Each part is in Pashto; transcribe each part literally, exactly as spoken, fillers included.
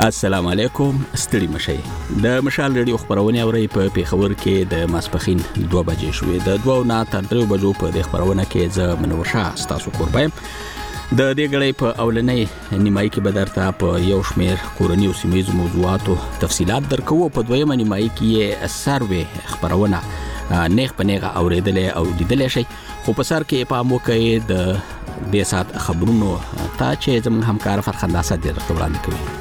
السلام علیکم، ستړي مشئ. د مشال ریډیو خبرونه اوري په پیښور کې د ماسپخین دوه بجې شوې. د دوه نه تر درې بجو په د خبرونه کې ز منور شاه تاسو قربایم. د دې غړې په اولنۍ نیمایي کې بدرته په یو شمیر کورنۍ او سیمایي موضوعاتو تفصيلات درکو. په دویمه نیمایي کې سروي خبرونه نیغ په نیغه اوریدلې او لیدلې شي. خو په سر کې په مو کې د دې سات خبرونو ته چې زموږ همکار فرخنده اسد درته وړاندې کوي.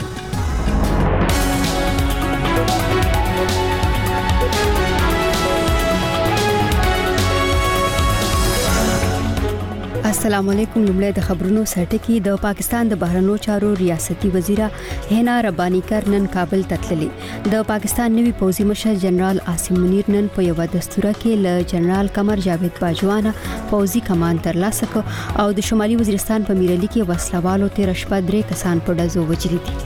السلام علیکم. لمړی د خبرونو سرټکی. د پاکستان د بهرنیو چارو ریاستي وزیره هینا ربانی کر نن کابل ته تللی. د پاکستان نوی پوځي مشر جنرال عاصم منیر نن په یو دستوره کې ل جنرال قمر جاوید باجوانه پوځي کمان ترلاسه کړ او د شمالي وزیرستان په میرلی کې وسلوالو تیر شپه درې کسان په ډزو وجلي دي.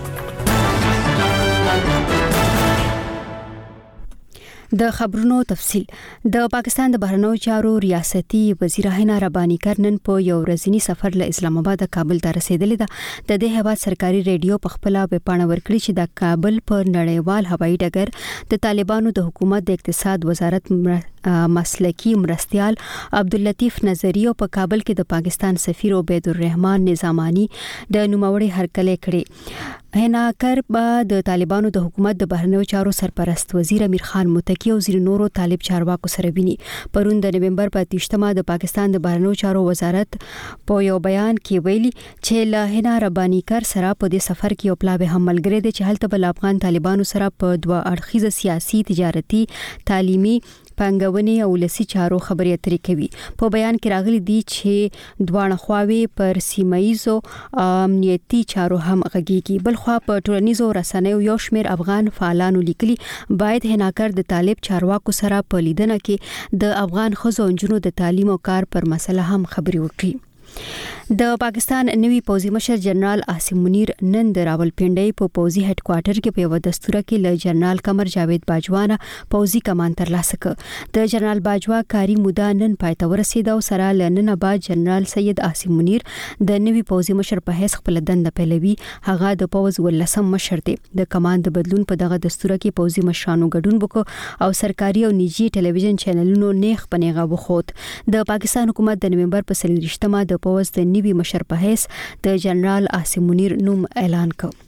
د خبرونو تفصيل. د پاکستان د بهرنیو چارو ریاستي وزیره هینا ربانی کر نن په یو ورځنی سفر له اسلام آباد کابل ته رسیدلې ده. د دې هیواد سرکاري ریډیو په خپل وپاڼه ورکړي چې د کابل پر نړیوال هوایي ډګر د طالبانو د حکومت د اقتصاد وزارت مسلکی مرستيال عبداللطیف نظری او په کابل کې د پاکستان سفیر عبید الرحمن نظامانی د نوموړي هرکلی کړي. هینا کر به د طالبانو د حکومت د بهرنیو چارو سرپرست وزیر امیر خان متکی او ځینو نورو طالب چارواکو سره ویني. پرون د نومبر په تیشتمه د پاکستان د بهرنیو چارو وزارت په یو بیان کې ویلي چې له هینا ربانی کر سره په دې سفر کې یو پلاوی هم ملګری دي چې هلته بل افغان طالبانو سره په دوه اړخیزه سیاسي، تجارتي، تعلیمي، پنګونی او لسی چارو خبرې اترې کوي. په بیان کې راغلي دي چې دوه خواوي پر سیمایزو امنیتي چارو هم غږیږي. بل خو په ټولنیزو رسنیو یو شمیر افغان فعالانو لیکلي باید هناکر د طالب چارواکو سره په لیدنه کې د افغان ښځو او نجونو د تعلیم او کار پر مسله هم خبرې وکړي. د پاکستان نوی پوځي مشر جنرال عاصم منیر نن د راولپنډۍ په پوځي هډ کوارټر کې په یو دستوره کې له جنرال قمر جاوید باجوانه پوځي کمان ترلاسه کړ. د جنرال باجوا کاری موده نن پای ته ورسېده او سره لنن بعد جنرال سید عاصم منیر د نوی پوځي مشر په حیث خپل دنده پیلوي. هغه د پوځ ولسم مشر دی. د کمان د بدلون په دغه دستوره کې پوځي مشرانو ګډون وکړ او سرکاري او نجی ټلویزیون چینلونو نیغ پنیغه وخوت. د پاکستان حکومت د نومبر په څلوېښتمه د پوځ د نوي مشر په حیث د جنرال عاصم منیر نوم اعلان کړ.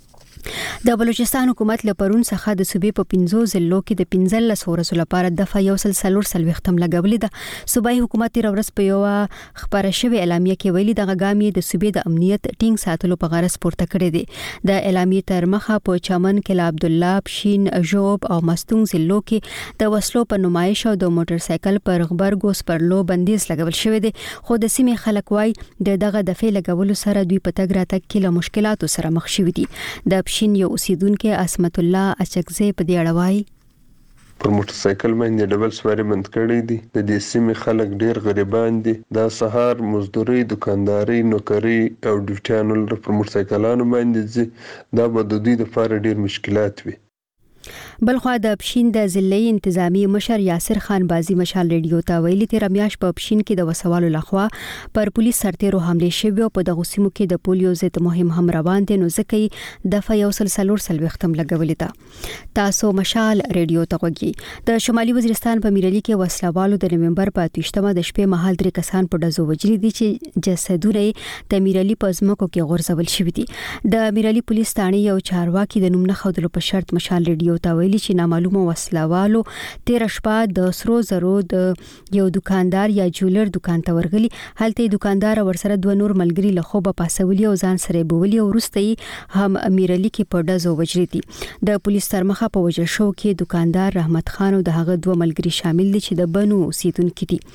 د بلوچستان حکومت له پرون څخه د صوبې په پنځو ضلعو کې د پنځلس ورځو لپاره دفعه یو سل څلور څلوېښتم لګولې ده. صوبایي حکومت تیر ورځ په یو خبره شوې اعلامیه کې ویلي دغه ګام یې د صوبې د امنیت ټینګ ساتلو په غرض پورته کړی دی. د اعلامیې تر مخه په چمن کې ل عبد الله، پشین، ژوب او مستونګ ضلعو کې د وسلو په نمایش او د موټر سایکل پر غبرګو سپرلو بندیز لګول شوی دی. خو د سیمې خلک وای د دغه دفعه لګولو سره دوی په تګ راتګ کې له مشکلاتو سره مخ شوي دي. د پشین یو اوسیدونکو عصمت الله اچکزی په دې اړه وایي پر موټر سایکل باندې ډبل سواری بند کړی دي. د دې سیمې خلک ډیر غریبان دي. دا سهار مزدوري، دکانداري، نوکری او ډیوټیانو پر موټر سایکلانو باندې ځي. دا به د دوی لپاره ډیر مشکلات وي. بلخوا د پشین د ضلعي انتظامی مشر یاسر خان بازی مشال ریډیو ته ویلي تیر میاش په پشین کې د وسوالو لخوا پر پولیس سرتیرو حمله شوی او په دغه سیمو کې د پولیو ضد مهم هم روان دي. نو ځکه دفعه یو سل څلور څلوېښتم لګولې ده. تاسو مشال ریډیو ته وګورئ. د شمالي وزیرستان په میرلی کې وسلوالو د نومبر په تیشتمه د شپې مهال درې کسان په ډزو وجلي دي چې جسدونه د میرلی په ځمکو کې غورځول شوي دي. د میرلی پولیس ثاني یو چارواکي د نوم نه خودلو په شرط مشال ریډیو ته ویلي چې نامعلومه وسلوالو تیر شپه د سرو زرو د یو دکاندار یا جولر دکان ته ورغلي. هلته دکاندار ورسره دوه نور ملګري له خوبه پاسولي او ځان سره بوولي او وروسته هم میرلی کې په ډزو وجلي دي. د پولیس تر مخه په وجل شو کې دکاندار رحمت خان او دغه دوه ملګري شامل دي چې د بنو اوسیدونکو دي.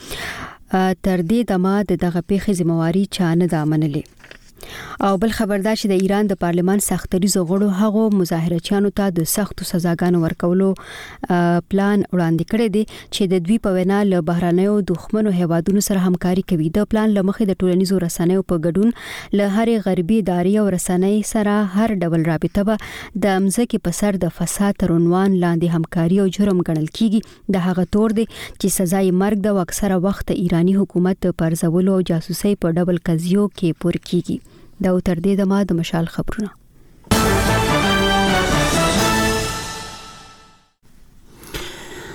تر دې دمه دغه پیښې ذمہواری چا نه ده منلې. او بل خبردار چې د ایران د پارلمان سختریزو غړو هغو مظاهرچیانو ته د سختو سزاګانو ورکولو پلان وړاندې کړی دی چې د دوی په وینا له بهرانيو دښمنو هیوادونو سره همکاري کوي. د پلان لمخې د ټولنیزو رسنیو په ګډون له هرې غربي ادارې او رسنۍ سره هر ډول رابطه به د امزکه په سر د فساد تر عنوان لاندې همکاري او جرم ګڼل کیږي. د هغه تور دی چې سزا یې مرګ د اکثره وخت ایرانی حکومت پر زولو او جاسوسي په ډبل قضیو کې پور کیږي. دا تر دې دمه د مشال خبرونه.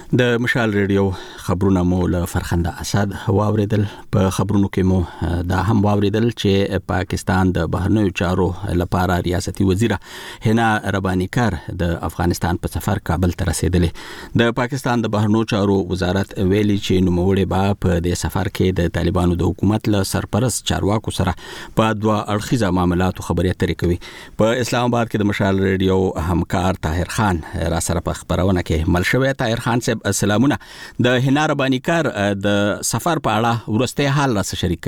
د مشال ریډیو خبرونه مو له فرخنده اسد واوریدل. په خبرونو کې مو دا هم واوریدل چې پاکستان د بهرنیو چارو لپاره ریاستي وزیر هنا رباني کار د افغانستان په سفر کابل ته رسیدلې. د پاکستان د بهرنیو چارو وزارت ویلي چې نوموړي به په دې سفر کې د طالبانو د حکومت له سرپرست چارواکو سره په دوه اړخیزه معاملاتو خبرې اترې کوي. په اسلام آباد کې د مشال ریډیو همکار طاهر خان را سره په خبرونه کې مل شوی. طاهر خان صاحب السلامونه. د هنا رباني کار د سفر په اړه ورسته حال را شریک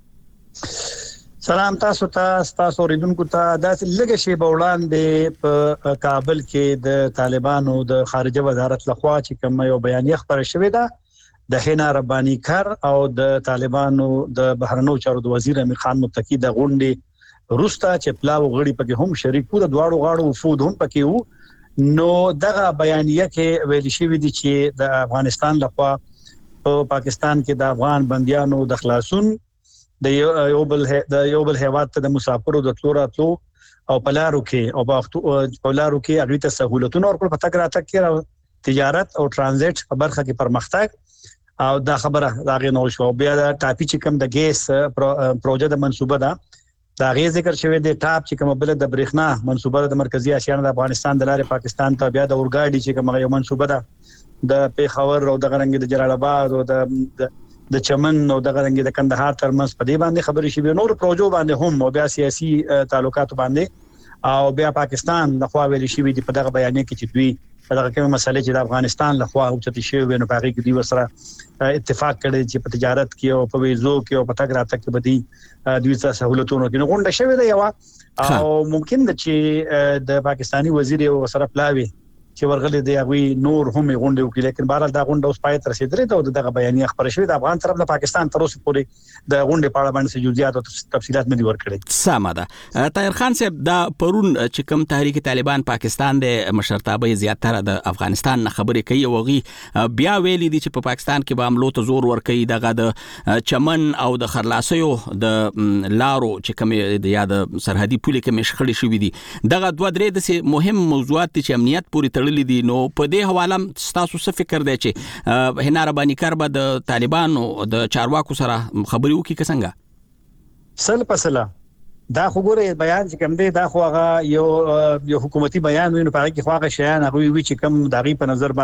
کړئ. سلام تاسو ته تاسو اوریدونکو ته د لږه شی بولاندې په کابل کې د طالبانو د خارجه وزارت لخوا چې کوم یو بیانیه خبره شوې ده د هنا رباني کار او د طالبانو د بهرنیو چارو د وزیر امیر خان متقی د غونډې روستا چې پلاو غړي پکې هم شریک وو، د دواړو غاړو وفود هم پکې وو. نو دغه بیانیه کې ویل شوی دی چې د افغانستان لخوا په پاکستان کې د افغان بنديانو د خلاصون د یو بل د یو بل هیواد ته د مسافرو د تلوراتلو او پلارو کې او په پلارو کې اغه ته سہولتونه ورکول په تک راتک کې تجارت او ترانزیت په برخه کې پرمختګ او دا خبره راغی نو شو. بیا د ټاپي چې کوم د ګیس پروژه د منصوبه ده دا غي ذکر شوی دی. ټاپ چې کوم بل د برېښنا منصوبه د مرکزی اسیا نه د افغانستان د لارې پاکستان ته بیا د اورګاډي چې کوم یو منصوبه ده د پیښور او د غرنګ د جلال آباد او د د چمن او د غرنګ د کندهار ترمنځ په دې باندې خبرې شوی. نور پروژو باندې هم او بیا سیاسي تعلقات باندې او بیا پاکستان د خوا ویل شوی دی په دغه بیانیه کې چې دوی په دغه کومه مسله چې د افغانستان له خوا او چې شوی نو پاره کې دوی وسره اتفاق کړي چې په تجارت کې او په ویزو کې او په تګ راتګ کې بدی دوی څه سہولتونه کې غونډه شوی دی یو او ممکن ده چې د پاکستانی وزیر او سره پلاوي چې ورغلي دی هغه نور هم غونډه وکړي. لیکن بهر دا غونډه اوس پای تر رسیدلې ده او دغه بیانیه خبره شوې د افغان طرف د پاکستان تر اوسه پورې د غونډې په اړه باندې جزئیات او تفصيلات نه دي ورکړي. سمه ده. طاهر خان صاحب دا پرون چې کوم تحریک طالبان پاکستان د مشرتابه زیاتره د افغانستان نه خبرې کوي او غي بیا ویلي دي چې په پاکستان کې به عملو ته زور ورکوي. دغه د چمن او د خرلاسیو د لارو چې کوم د یاد سرحدي پولې کې مشخړې شوې دي دغه دوه درې د مهم موضوعات چې امنیت پورې دي. نو په دې حواله تاسو څه فکر دی چې هنا رباني کار به د طالبانو د چارواکو سره خبرې وکړي که څنګه؟ سل پسله دا خو ګوره بیان چې کوم دی دا خو هغه یو یو حکومتي بیان ویني په هغه کې خو هغه شیان هغه وی چې کوم دغه په نظر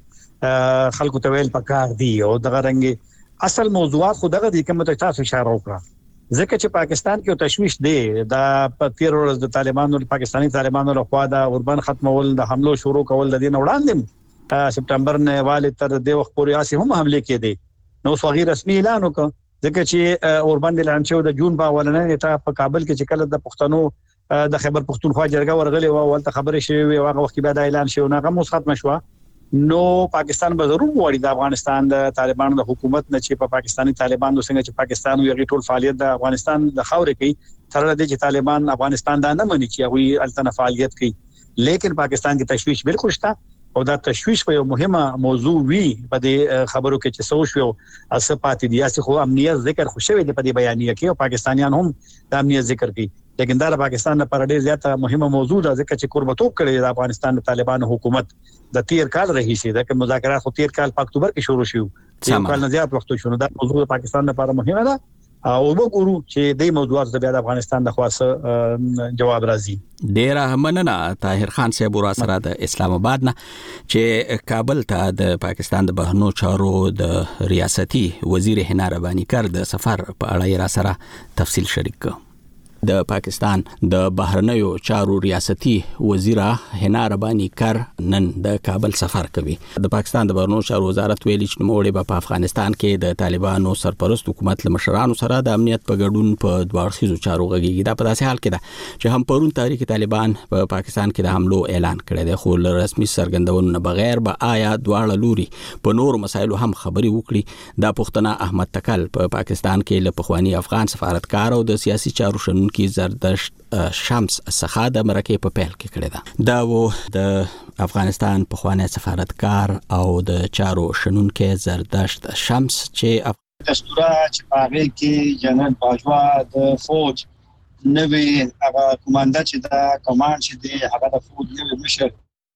باندې خلکو ته ویل پکار دي او دغه رنګ اصل موضوعات خو دغه دي کوم ته تاسو اشاره وکړه. ځکه چې پاکستان کې تشويش دی دا په تیر ورځ د طالبانو پاکستانی طالبانو له خوا د اوربان ختمول د حملو شروع کول د دین وړاندې سپټمبر نه والي تر دې وخت پورې اسي هم حمله کېدي نو صغیر رسمي اعلان وکړ. ځکه چې اوربان د اعلان شو د جون په اولنۍ نیټه په کابل کې چې کله د پښتنو د خیبر پښتونخوا جرګه ورغلي او ولته خبرې شوې او هغه وخت به د اعلان شو نه غو ختم شو. نو پاکستان به ضرور وړي د افغانستان د طالبانو د حکومت نه چې په پاکستانی طالبانو څنګه چې پاکستان یو غټول فعالیت د افغانستان د خاورې کوي تر دې چې طالبان افغانستان دا نه مني چې هغه التنه فعالیت کوي. لیکن پاکستان کې تشويش بالکل شته او دا تشويش په یو مهمه موضوع وی په دې خبرو کې چې سوچ یو اسپاتې دي چې خو امنیت ذکر خوشوي د په دې بیانیه کې او پاکستانیان هم د امنیت ذکر کوي. لیکن دا پاکستان لپاره ډیر زیاته مهمه موضوع ده ځکه چې قربتوب کړي د افغانستان د طالبانو حکومت د تیر کال رئیس دی د مذاکرات خو تیر کال په اکتوبر کې شروع شو یو کال نه زیات وخت شو. دا موضوع د پاکستان لپاره مهمه ده او وګورو چې د موضوعات د بیا د افغانستان د خاصه جواب راځي. ډیره مننه طاهر خان صاحب را سره د اسلام آباد نه چې کابل ته د پاکستان د بهرنیو چارو د ریاستي وزیر هنا رباني کار د سفر په اړه را سره تفصیل شریک کړ. د پاکستان د بهرنیو چارو ریاستي وزیر هنا رباني کار نن د کابل سفر کوي. د پاکستان د بهرنیو چارو وزارت ویلي چې نوموړي په افغانستان کې د طالبانو سرپرست حکومت له مشرانو سره د امنیت په ګډون په دوه اړخیزو چارو غږیږي. دا په داسې حال کې ده چې هم پرون تحریک طالبان په پاکستان کې د حملو اعلان کړی دی خو له رسمي څرګندونو نه بغیر به آیا دواړه لوري په نور مسایلو هم خبرې وکړي. دا پوښتنه احمد تکل په پاکستان کې له پخوانی افغان سفارتکار او د سیاسي چارو شنونکي زردشت شمس څخه د مرکه په پیل کې کړی ده. دا و د افغانستان پخوانی سفارتکار او د چارو شنونکي زردشت شمس چې دستوره چې هغه کې جنرال باجوا د فوج نوې هغه کمانډر چې دا کمانډ چې دی هغه د فوج نوې مشر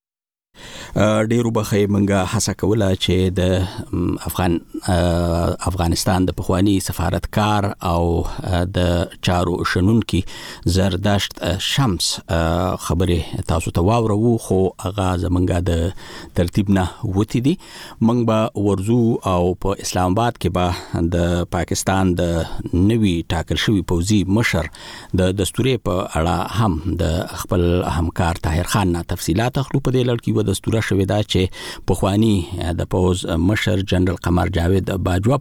ډیرو بخې منګه هڅه کوله چې د افغان افغانستان د پخوانی سفارتکار او د چارو شنونکي زردشت شمس خبره تاسو ته واورو خو هغه زمونږه د ترتیب نه وتی دي موږ به ورزو او په اسلام آباد کې به د پاکستان د نوي ټاکل شوی پوځي مشر د دستوري په اړه هم د خپل همکار طاهر خان نه تفصيلات اخلو په دې لړ کې و دستور شوی دا چې پخوانی د پوز مشر جنرال قمر جاوید باجوا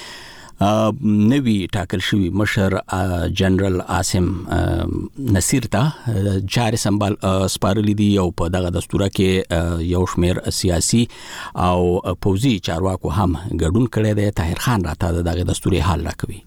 پکې نوی ټاکل شوی مشر جنرال عاصم نصیر ته جاري سمبال سپارلی دی او په دغه دستوره کې یو شمیر سیاسي او پوزي چارواکو هم ګډون کړی دی. طاهر خان راته دغه دستوري حل راکوي.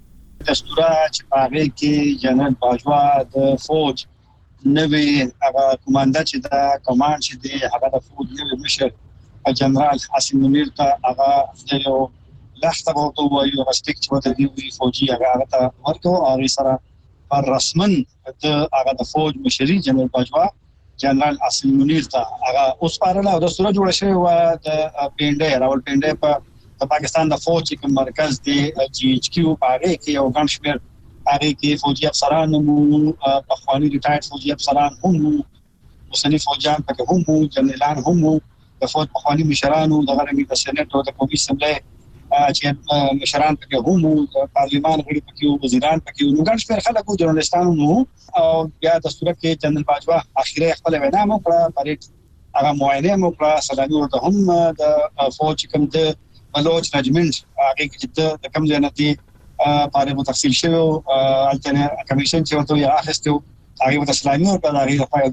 دستوره چې هغه کې جنرال باجوا د فوج نوی هغه کمانډر چې دا کمانډ چې دی هغه د فوج نوی مشر جنرال عاصم منیر ته هغه یو لخته ورته وایي او سټیک چې د دی فوجي هغه ته ورته او سره پر رسمن د هغه د فوج مشري جنرال باجوا جنرال عاصم منیر ته هغه اوس پارله د سره جوړ شوی و د پینډه راول پینډه په پاکستان د فوج کوم مرکز دی جی ایچ کیو پاره کې یو ګڼ شمېر هغه کې فوجي افسران مو په خواني ریټایر فوجي افسران هم اوسنی فوجان پکې هم جنرالان هم د فوج په خواني مشرانو د غړي د سېنات او د کمیسیون سملې چې مشران پکې هم د پارلمان غړي پکې وزیران پکې نو ګڼ شمېر خلک جرنالستانو نو او بیا د صورت کې جنرال باجوا اخیری خپل وینا مو کړه پرې هغه معاینه مو کړه سلامي ورته هم د فوج کوم د بلوچ رجمنټ هغه کې د کوم ځای نه دی پاره مو تفصیل شوی الټنه کمیشن چې ورته یې اخستو هغه د اسلامي او د هغه په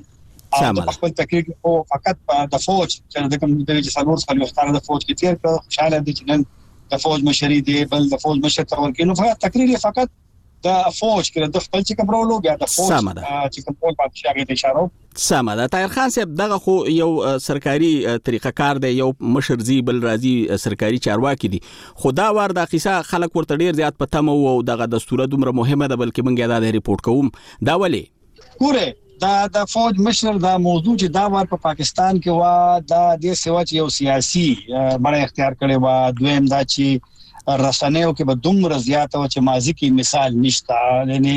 دستي او خپل تقریر او فقط د فوج چې د کوم د جسالور څخه یو د فوج کې تیر په خوشاله دي چې نن د فوج مشري دی بل د فوج مشر تر ورکینو فقط تقریر فقط د فوج کې د خپل چې کومرولو بیا د فوج چې کوم په پاتې شي د اشاره سمه ده. طاهر خان صاحب دغه خو یو سرکاري طریقه کار دی یو مشر زی بل راځي سرکاري چارواکي دي خدا ور د قصه خلک ورته ډیر زیات پته مو او دغه دستوره دومره مهمه ده بلکې مونږه دا ریپورت کوم دا ولی ګوره دا د فوج مشر دا موضوع چې دا ور په پاکستان کې وا دا د سیوا چې یو سیاسي بڑا اختیار کړي وا دویم دا چې رسنیو کې به دومره زیات او چې ماضی کې مثال نشته یعنی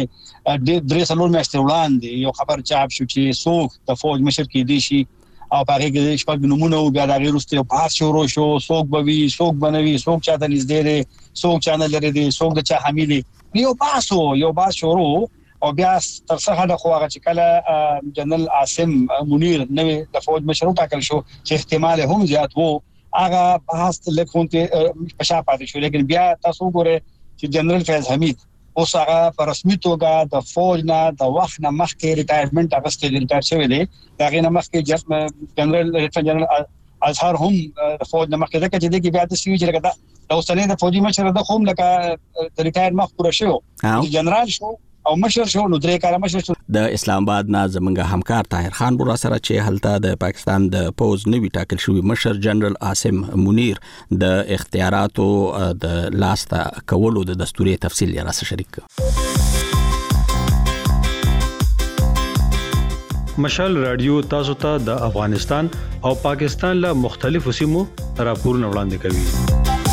د درې سلور میاشتې وړاندې یو خبر چاپ شو چې څوک د فوج مشر کې دی شي او هغه کې شپږ نمونه او بیا د غیرسته په پاس شروع شو څوک بوي څوک بنوي څوک چاته نږدې دي څوک چانه لري دي څوک د چا حامل یو باسو یو باس شروع او بیا تر څه د خو هغه چې کله جنرال عاصم منیر نوې د فوج مشر ټاکل شو چې احتمال هم زیات وو هغه بحث لکونته پښا پاتې شو لیکن بیا تاسو ګوره چې جنرال فیض حمید اوس هغه په رسمي توګه د فوج نه د وخت نه مخکې ریټایرمنټ اغستې دي ریټایر شوی دی دا غي نه مخکې جنرال جنرال اظهر هم د فوج نه مخکې دغه چې دغه بیا د سوي چې لکه د اوسنۍ د فوجي مشر د خوم لکه د ریټایر مخ پوره شو جنرال شو او مشر شو نو درې کاله مشر شو. د اسلام آباد نه زمونږ همکار طاهر خان بورا سره چې هلته د پاکستان د پوز نوی ټاکل شوی مشر جنرال عاصم منیر د اختیاراتو د لاسته کولو د دستوري تفصیل یې راسره شریک مشال رادیو تاسو ته د افغانستان او پاکستان له مختلفو سیمو راپورونه وړاندې کوي.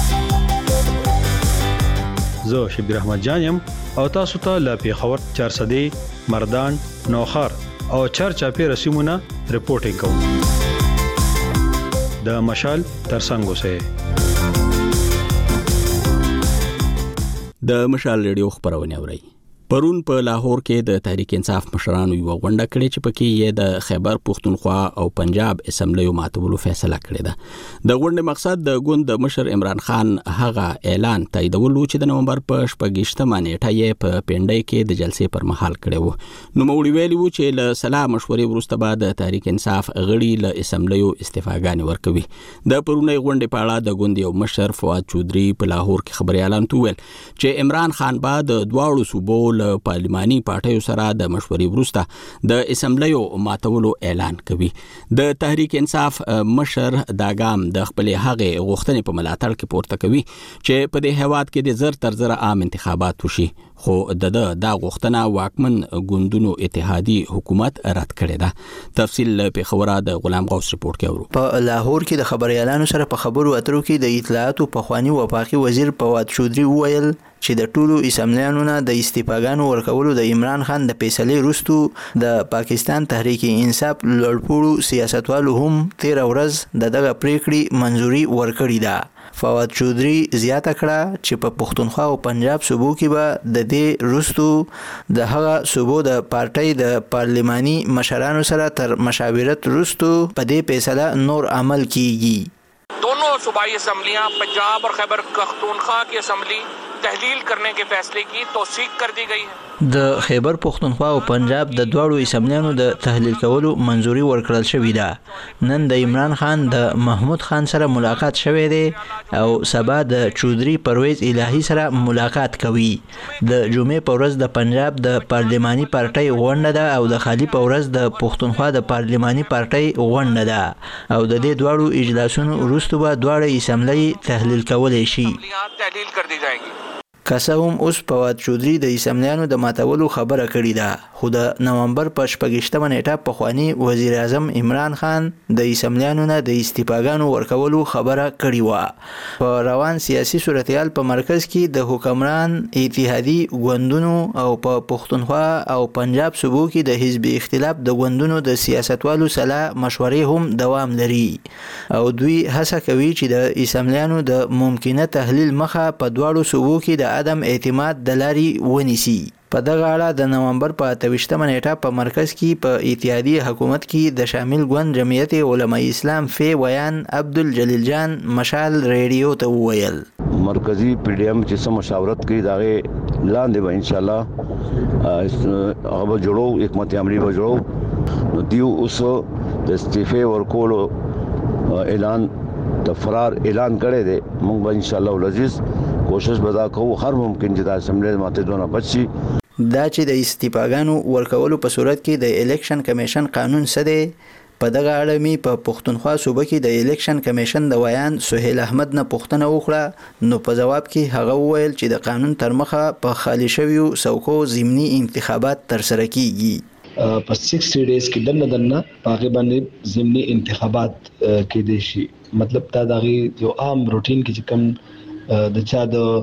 زه شبیر احمد جانم او تاسو ته له پیښور چارسدي مردان نوخر او چرچاپی رسمونه رپورټینګ کوم د مشال ترڅنګ اوسه. د مشال ریډیو خبرونه اوري. پرون په لاهور کې د تحریک انصاف مشرانو یو غونډه کړې چې پکې یې د خیبر پختونخوا او پنجاب اسمبلیو ماتولو فیصله کړې ده. د غونډې مقصد د ګوند د مشر عمران خان هغه اعلان تاییدول چې د نومبر په شپږشتمه نیټه یې په پنډۍ کې د جلسې پر مهال کړی وو. نو موړي ویلي وو چې له سلا مشورې وروسته بعد د تحریک انصاف غړي له اسمبلیو استعفاګانې ورکوي. د پرونی غونډې په اړه د ګوند یو مشر فواد چودري په لاهور کې خبري اعلان وکړ چې عمران خان بعد د دواړو صوبو له پارلماني پارټیو سره د مشورې وروسته د اسمبلیو ماتولو اعلان کوي. د تحریک انصاف مشر دا ګام د خپل هغه غوښتنې په ملاتړ کې پورته کوي چې په دې هیواد کې د زر تر زر عام انتخابات وشي. خو د د غوښتنه واکمن ګوندونو اتحادي حکومت رد کړی ده. تفصیل په خبره د غلام غوث رپورت کې اورو. په لاهور کې د خبريالانو سره په خبرو اترو کې د اطلاعاتو پخوانی وفاقي وزیر فواد چودري وویل چې د ټولو اسمبلیانو نه د استفاګانو ورکولو د عمران خان د فیصلې وروسته د پاکستان تحریک انصاف لړپوړو سیاستوالو هم تیر ورځ د دغه پریکړې منځوري ورکړې ده. فواد چودري زیاته کړه چې په پښتونخوا او پنجاب صوبو کې به د دې وروسته د هغه صوبو د پارټۍ د پارلماني مشرانو سره تر مشاورت وروسته په دې فیصله نور عمل کیږي. दोनों सूबाई असम्बलियां पंजाब और खैबर पख्तूनख्वा की असम्बली तहलील करने के फैसले की तौसीक कर दी गई है. د خیبر پختونخوا او پنجاب د دواړو اسمبلیانو د تحلیل کولو منځوري ورکړل شوې ده. نن د عمران خان د محمود خان سره ملاقات شوې ده او سبا د چودري پرویز الهی سره ملاقات کوي. د جمعې په ورځ د پنجاب د پارلماني پارټۍ غونډه ده او د خالی په ورځ د پختونخوا د پارلماني پارټۍ غونډه ده او د دې دواړو اجلاسونو وروسته به دواړه اسمبلی تحلیل کولای شي. तहलील कर दी जाएगी. کاسه هم اوس فواد چودري د اسمبلیانو د ماتولو خبره کړې ده. خو د نومبر په شپږشتمه نیټه پخوانی وزیر اعظم عمران خان د اسمبلیانو نه د استفاګانو ورکولو خبره کړې و. په روان سیاسي صورتحال په مرکز کې د حکمران اتحادي ګوندونو او په پښتونخوا او پنجاب صوبو کې د حزب اختلاف د ګوندونو د سیاستوالو سره مشورې هم دوام لري او دوی هڅه کوي چې د اسمبلیانو د ممکنه تحلیل مخه په دواړو صوبو کې د عدم اعتماد د لاري ونیسي. په دغه اړه د نومبر په اتهشتمه نیټه په مرکز کې په اتحادیه حکومت کې د شامل ګوند جمعیت علماء اسلام فی ویان عبدالجلیل جان مشال ریډیو ته وویل مرکزی پی ډی ایم چې سم مشاورت کوي داغه لاندې به ان شاء الله هغه جوړو حکمت عملی به جوړو. نو دیو اوس د استعفا ورکولو اعلان د فرار اعلان کړی دی. موږ به ان شاء الله العزیز کوشش ودا کوو هر ممکن چې د اسمبلی ماته دونه بچي. دا چې د استفاګانو ورکولو په صورت کې د الیکشن کمیشن قانون څه دی. په دغه اړه می په پښتونخوا صوبه کې د الیکشن کمیشن د ویان سهیل احمد نه پوښتنه وکړه. نو په جواب کې هغه وویل چې د قانون تر مخه په خالی شویو څوکو ضمني انتخابات تر سره کیږي. په شصت ډیز کې دنه دنه هغه باندې ضمني انتخابات کې دي شي. مطلب دا دغه یو عام روټین کې کوم د چا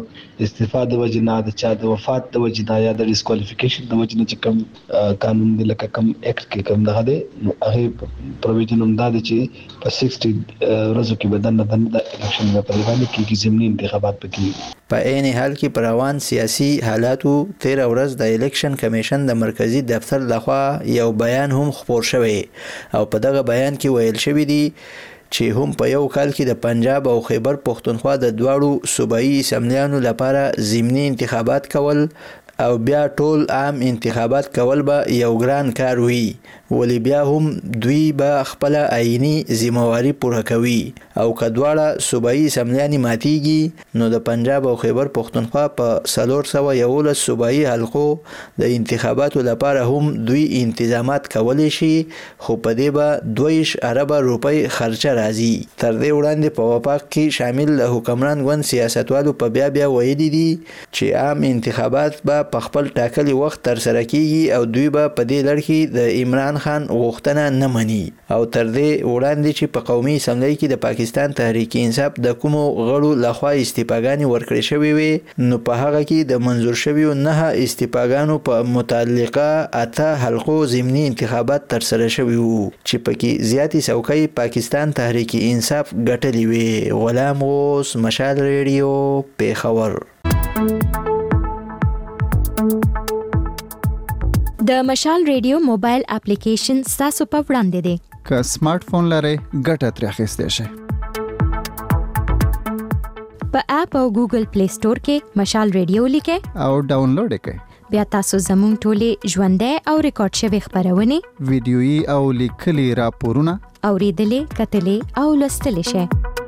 د استعفا د وجنه د چا د وفات د وجنه یا د ډیسکوالیفیکیشن د وجنه چې کوم قانون دی لکه کوم اکټ کې کوم دغه دی هغه پروویژن هم دا دی چې په شصت ورځو کې بدن نه د الیکشن په باندې کې ضمني انتخابات پکې. په عین حال کې پر روان سیاسي حالاتو تیر ورځ د الیکشن کمیشن د مرکزی دفتر لخوا یو بیان هم خپور شوی او په دغه بیان کې ویل شوی دی چې هم په یو کال کې د پنجاب او خیبر پختونخوا د دواړو صوبایي اسمبلیانو لپاره ضمني انتخابات کول او بیا ټول عام انتخابات کول به یو ګران کار وي. ولی بیا هم دوی به خپل عیني ذمہواری پوره کوي او کډواړه صوبایي اسمبلیانې ماتيږي نو د پنجاب او خیبر پختونخوا په سلور سوه یولس صوبایي حلقو د انتخاباتو لپاره هم دوی انتظامات کولی شي. خو په دې به دویش ارب روپۍ خرچه راځي. تر دې وړاندې په وفاق کې شامل د حکمران ګوند سیاستوالو په بیا بیا ویلي دي چې عام انتخابات به په خپل ټاکلي وخت تر سره کیږي او دوی به په دې لړ کې د عمران خان غوښتنه نه مني. او تر دې وړاندې چې په قومي اسمبلی کې د پاکستان تحریک انصاف د کومو غړو لخوا استفاګانې ورکړې شوې وي نو په هغه کې د منظور شویو نه استفاګانو په متعلقه اته حلقو ضمني انتخابات تر سره شوي وو چې پکې زیاتې څوکۍ پاکستان تحریک انصاف ګټلې وي. غلام غوث مشال ریډیو پیښور. د مشال ریډیو موبایل اپلیکیشن تاسو په وړاندې دی. که سمارټ فون لرئ ګټه ترې اخیستی شئ. په اپ او ګوګل پلی سٹور کې مشال ریډیو لیکئ او ډاونلوډ یې کړئ. بیا تاسو زموږ ټولې ژوندۍ او ریکارډ شوي خبرونه ویډیويي او لیکلي راپورونه اوریدلې کتلې او لوستلې شئ.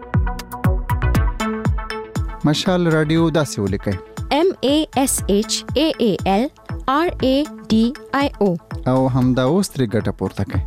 مشال رادیو داسې ولیکئ M A S H A A L R A D I O او همدا اوس ترې ګټه پورته کړئ.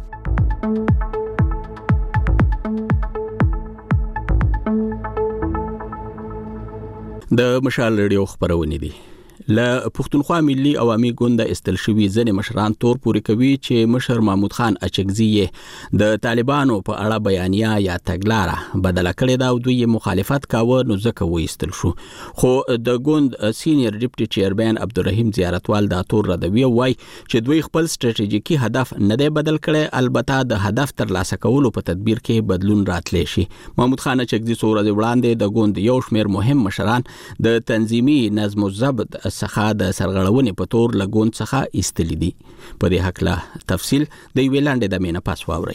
د مشال ریډیو خبرونه دي. ل پښتونخوا ملي عوامي ګوند استل شوی ځنې مشران تور پوري کوي چې مشر محمود خان اچکزي د طالبانو په اړه بیانیه یا تګلاره بدله کړې ده او دوی مخالفت کاوه نو ځکه وایستل شو. خو د ګوند سینیئر ډیپټي چیرمن عبدالرحیم زیارتوال دا تور ردوي وای چې دوی خپل ستراتیژیکي هدف نه دی بدل کړي، البته د هدف تر لاسه کولو په تدبیر کې بدلون راتلی شي. محمود خان اچکزي څو ورځې وړاندې د ګوند یو شمېر مهم مشران د تنظیمي نظم و ضبط څخه د سرغړونې په تور له ګوند څخه ایستلي دي. په دې هکله تفصیل د یوې لنډې دمې نه پس واورئ.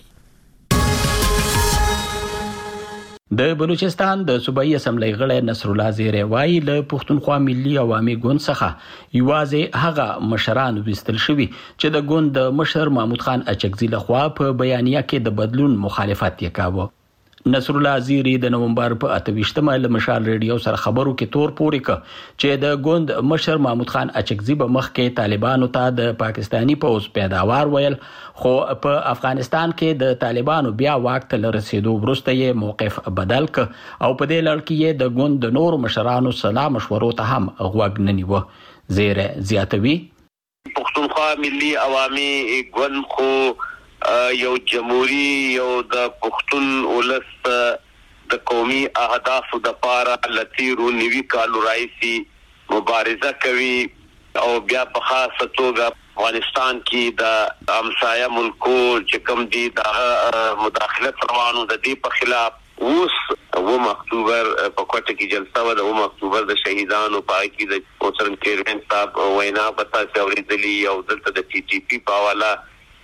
د بلوچستان د صوبایي اسمبلی غړی نصر الله زیری وایي له پښتونخوا ملي عوامي ګوند څخه یوازې هغه مشران ویستل شوي چې د ګوند د مشر محمود خان اچکزي لخوا په بیانیه کې د بدلون مخالفت یې کاوه. نصر الله زیری د نومبر په اتهشتمه له مشال ریډیو سره خبرو کې تور پوري ک چې د ګوند مشر محمود خان اچکزي په مخ کې طالبانو ته د پاکستانی پوز پیداوار ویل، خو په افغانستان کې د طالبانو بیا واک ته رسیدو وروسته یې موقف بدل ک او په دې لړ کې د ګوند د نور مشرانو سلا مشورو ته هم غوږ نه نیو. زیری زیاتوي پښتونخوا ملي عوامي ګوند خو یو جمهوریت یو د پښتون ولس د قومي اهدافو د پاره لتیرو نیوي کالو رئیسي مبارزه کوي او بیا په خاصه توګه افغانستان کې د همسایه ملکو چې کوم دي د مداخلت روانو د دې په خلاف اوس اوم اکتوبر په کوټه کې جلسه و د اوم اکتوبر د شهیدانو په اړه کې د اوسرن کیرمن صاحب وینا پتا چې اوریدلی او دلته د ټي ټي پی په حواله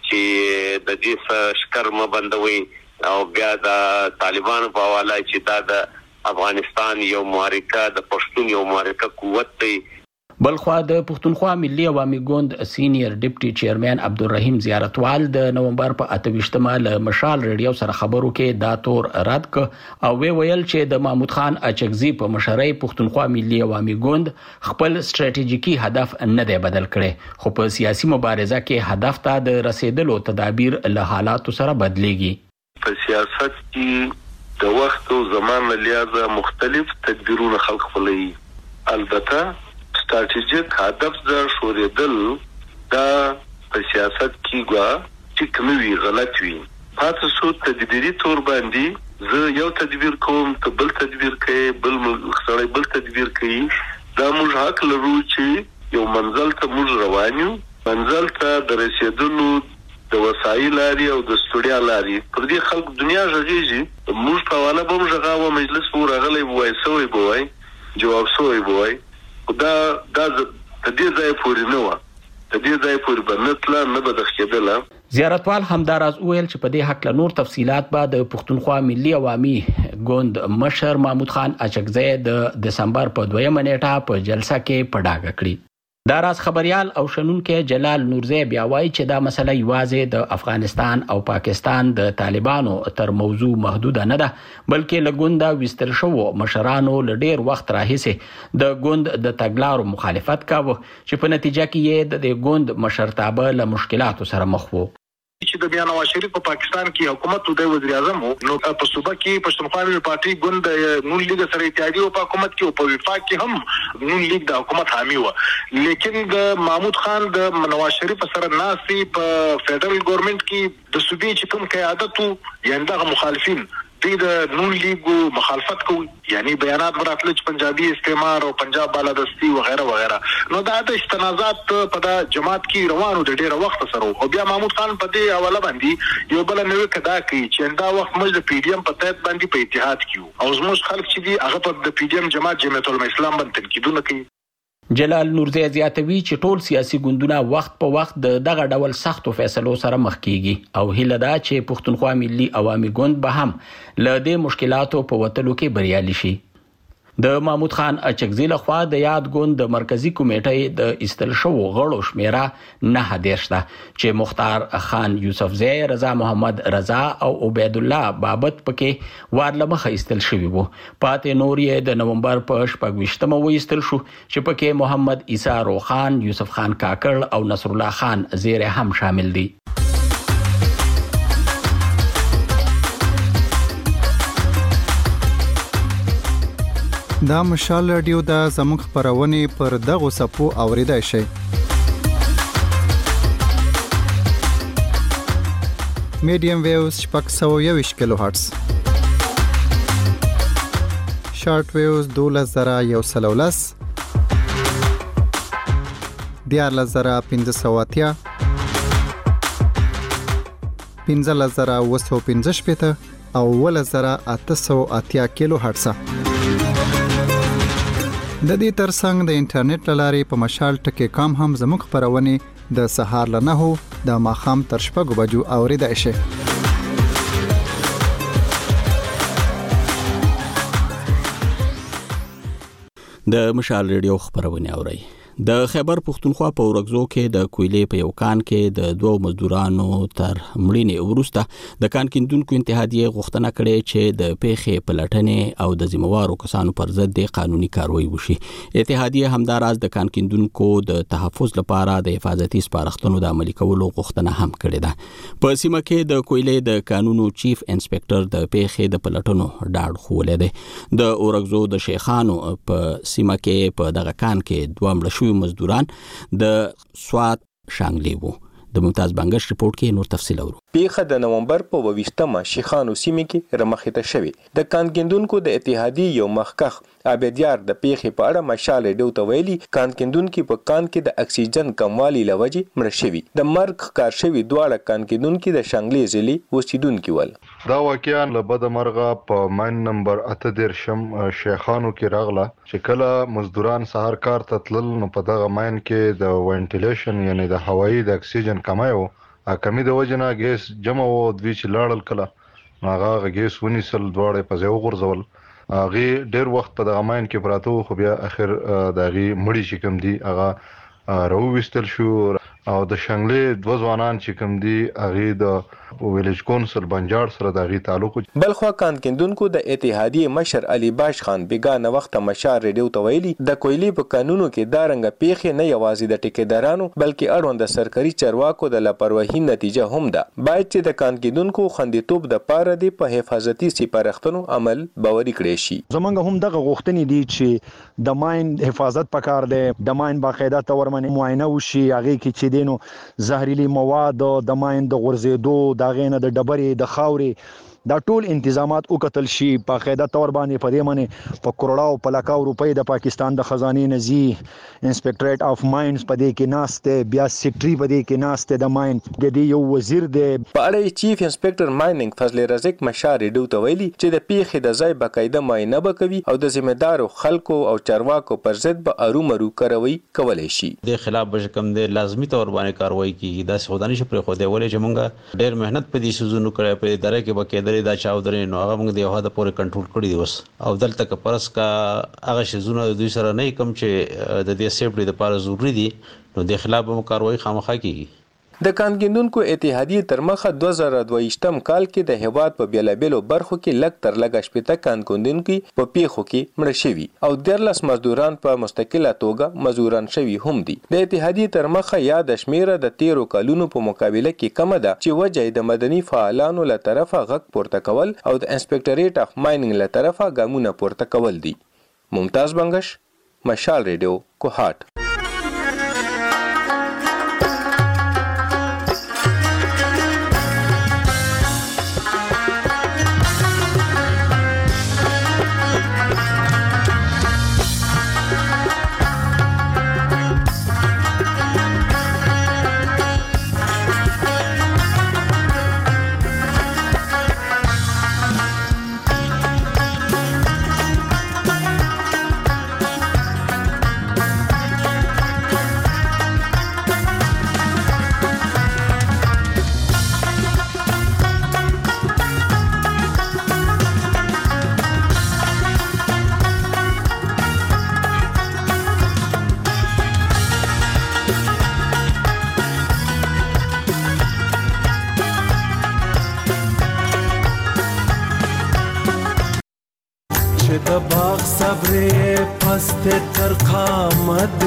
چې د دې شکر مبندوي او بیا د طالبانو په حواله چې دا د افغانستان یو محرکه د پښتون یو محرکه قوت دی. بلخوا د پښتونخوا ملي عوامي ګوند سینیئر ډیپټي چیرمن عبدالرحیم زیارتوال د نومبر په اتهشتمه له مشال ریډیو سره خبرو کې دا تور رد ک او وی ویل چې د محمود خان اچکزي په مشرۍ پښتونخوا ملي عوامي ګوند خپل ستراتیژیکي هدف نه دی بدل کړي، خو په سیاسي مبارزه کې هدف ته د رسیدلو تدابیر له حالاتو سره بدليږي. په سیاست کې د وخت او زمان له لحاظه مختلف تدبیرونه خلق خپلوي، البته ستراتیژیک هدف د شوریدل دا په سیاست کې ګوا چې کومي غلط وي پاتې سو تدبیری تور باندې زه یو تدبیر کوم ته بل تدبیر کوي بل سره بل تدبیر کوي. دا موږ حق لرو چې یو منزل ته موږ روان یو، منزل ته د رسیدلو د وسایل لري او د سټوډیا لري. پر دې خلک دنیا ژغېږي، موږ په والا به موږ غاوه مجلس ورغلی وای سوې بوای جواب سوې بوای دا دا د دې ځای پورې نه و، د دې ځای پورې بنتله نه بد خېدله. زیارتوال همداراز ویل چې په دې حق له نور تفصيلات بعد پښتونخوا ملي عوامي ګوند مشر محمود خان اچکزي د دسمبر په دویمه نیټه په جلسه کې پډاګه کړی. دا راز خبريال او شنونکو جلال نورزی بیا وایي چې دا مسله یوازې د افغانستان او پاکستان د طالبانو تر موضوع محدود نه ده، بلکې له ګونده وستل شو مشرانو له ډیر وخت راهیسه د ګوند د تګلارو مخالفت کاوه چې په نتیجه کې یې د ګوند مشرتابه له مشکلاتو سره مخ وو. چې د بیا نواز شریف په پاکستان کې حکومت د وزیر اعظم نو په صوبه کې پښتونخوا ملي پارټي ګوند نون لیگ سره اتحادیه او په حکومت کې او په وفاق کې هم نون لیگ د حکومت حامی و، لیکن د محمود خان د نواز شریف سره ناسي په فدرل ګورنمنت کې د صوبې چې کوم قیادت یعنی د مخالفین د نون لیگ مخالفت کوي، یعنی بیانات براتل چې پنجابي استعمار او پنجاب بالادستی وغیرہ وغیرہ، نو دا د استنازات په د جماعت کې روانو د ډیره وخت سره او بیا محمود خان په دې حواله باندې یو بل نوې کدا کوي چې دا وخت موږ د پی ډی ایم په تحت باندې په اتحاد کې او زموږ خلک چې دي هغه په د پی ډی ایم جماعت جمعیت العلماء اسلام باندې تنقیدونه کوي. جلال نورزی زیاتوي چې ټول سیاسي ګوندونه وخت په وخت د دغه ډول سختو فیصلو سره مخ کیږي او هیله ده چې پښتونخوا ملي عوامي ګوند به هم له دې مشکلاتو په وتلو کې بریالي شي. د محمود خان اچکزي لخوا د یاد ګوند د مرکزی کمیټې د استل شو غړو شمیره نه هدیش ده چې مختار خان یوسفزی، رضا محمد رضا او عبید الله بابت پکې وارلمخه استل شوی وو. پاتې نور یې د نومبر په شپږ و استل شو چې پکې محمد عیسی روخان، یوسف خان کاکړ او نصر الله خان زیره هم شامل دي. دا مشال رادیو د زموږ خبرونه پر دغه سپو اوریدای شي. میډیم ویوز شپږ سوه یوویشت کیلو هرتز، شارټ ویوز دولس زره یو سل او لس، دیارلس زره پنځه سوه اتیا، پنځلس زره اوه سوه پنځه شپېته او اوولس زره اته سوه اتیا کیلو هرتز. د دې ترڅنګ د انټرنیټ لارې په مشال ټکی کام هم زموږ خبرونه د سهار له نهو د ماښام تر شپږو بجو اوریدای شي. د مشال ریډیو خبرونه اوري. د خیبر پختونخوا په ورغزو کې د کویلې په یو کان کې د دوو مزدورانو تر مړینې وروسته د کان کیندونکو اتحادیه غوښتنه کړې چې د پیښې پلټنې او د ذمہوارو کسانو پر ضد د قانوني کاروایی وشي. اتحادیه همداراز د کان کیندونکو د تحفظ لپاره د حفاظتي سپارښتنو د عملي کولو غوښتنه هم کړې ده. په سیمه کې د کویلې د قانونو چیف انسپکټر د پیښې د پلټنو ډاډ خوولې ده. د ورغزو د شیخانو په سیمه کې په دغه کان کې دوه مړه شوي مزدوران د سوات شانګلی وو. د ممتاز بنگش ریپورت کې نور تفصیل اورو. پیښه د نومبر په اوویشتمه شیخانو سیمه کې رمخته شوې. د کان کیندونکو د اتحادیې یو مخکخ عابدیار د پیښې په اړه مشال ریډیو ته ویلي کان کیندونکو په کان کې د اکسیجن کموالي لوجې مړ شوي. د مرګ ښکار شوي دواړه کان کیندونکو د شانګلی ضلع اوسیدونکو ول. دا واقعا له بد مرغه په ماین نمبر اته دیرشم شیخانو کې راغله چې کله مزدوران سهار کار ته تلل نو په دغه ماین کې د وینټیلیشن یعنی د هوایي د اکسیجن کمای و کمی د وجنه ګیس جمع و دوی چې لاړل کله هغه ګیس ونیسل دواړه په ځای وغورځول. هغه ډیر وخت په دغه ماین کې پراته خو بیا اخر دغه مړی چې کوم دی هغه راوويستل شو او د شانګلی دوه ځوانان چې کوم دی هغه د ویلیج کونسل بنجار سره دغه تعلق. بلخوا کان کیندونکو د اتحادیې مشر علي باش خان بیگانه وخت مشار ریډیو ته ویلي د کویلې په قانونو کې دارنګ پیښې نه یوازې د ټیکیدارانو بلکې اړوند سرکاري چارواکو د لاپرواهي نتیجه هم ده. باید چې د کان کیندونکو خوندیتوب د پاره دی په حفاظتي سپارښتنو عمل باوري کړي شي. زمونږ هم دغه غوښتنې دي چې د ماین حفاظت پکار دی، د ماین باقاعده تور باندې معاینه وشي، هغه کې چې دینو زهريلي مواد د ماین د غورځېدو دا غینه د ډبرې د خاورې دا ټول انتظامات وکتل شي په قاعده تور باندې په دې باندې په کروڑاو په لکاو روپۍ د پاکستان د خزانه نزی انسپکټریټ اف ماینز په دې کې ناشته بیا سیکټری په دې کې ناشته د ماین د دې یو وزیر دی. په اړه چیف انسپکټر مایننګ فضل رزق مشار ریډیو ته ویلي چې د پیښې د ځای باقاعده معاینه وکوي او د ذمہدارو خلکو او چارواکو پر ضد به ارومرو کاروي کولای شي. د خلاف بشکم د لازمي تور باندې کاروایی کیږي. دا سودانی شپره خو دی ولې چې مونږ ډېر مهنت په دې سوزونو کړې په ادارې کې باقاعده دا چاودري نو هغه موږ د یو حد پورې کنټرول کړی دی اوس او دلته که پرس کا هغه شزونه د دوی سره نه کم چې د دې سیفټي لپاره ضروری دي نو د خلاف به کاروایی خامخا کیږي. د کان کیندونکو اتحادیې تر مخه دوه زره دوهشتم کال کې د هیواد په بیلابیلو برخو کې لږ تر لږه شپېته کان کیندونکو په پیښو کې مړه شوي او دیارلس مزدوران په مستقله توګه مزدوران شوي هم دي. د اتحادیې تر مخه یا د شمیره د تیرو کلونو په مقابله کې کم ده چې وجه د مدني فعالانو له طرفه غږ پورته کول او د انسپکټریټ اف مایننګ له طرفه ګامونه پورته کول دي. ممتاز بنگش، مشال ریډیو، کوهات. د باغ صبرې پسته تر قامت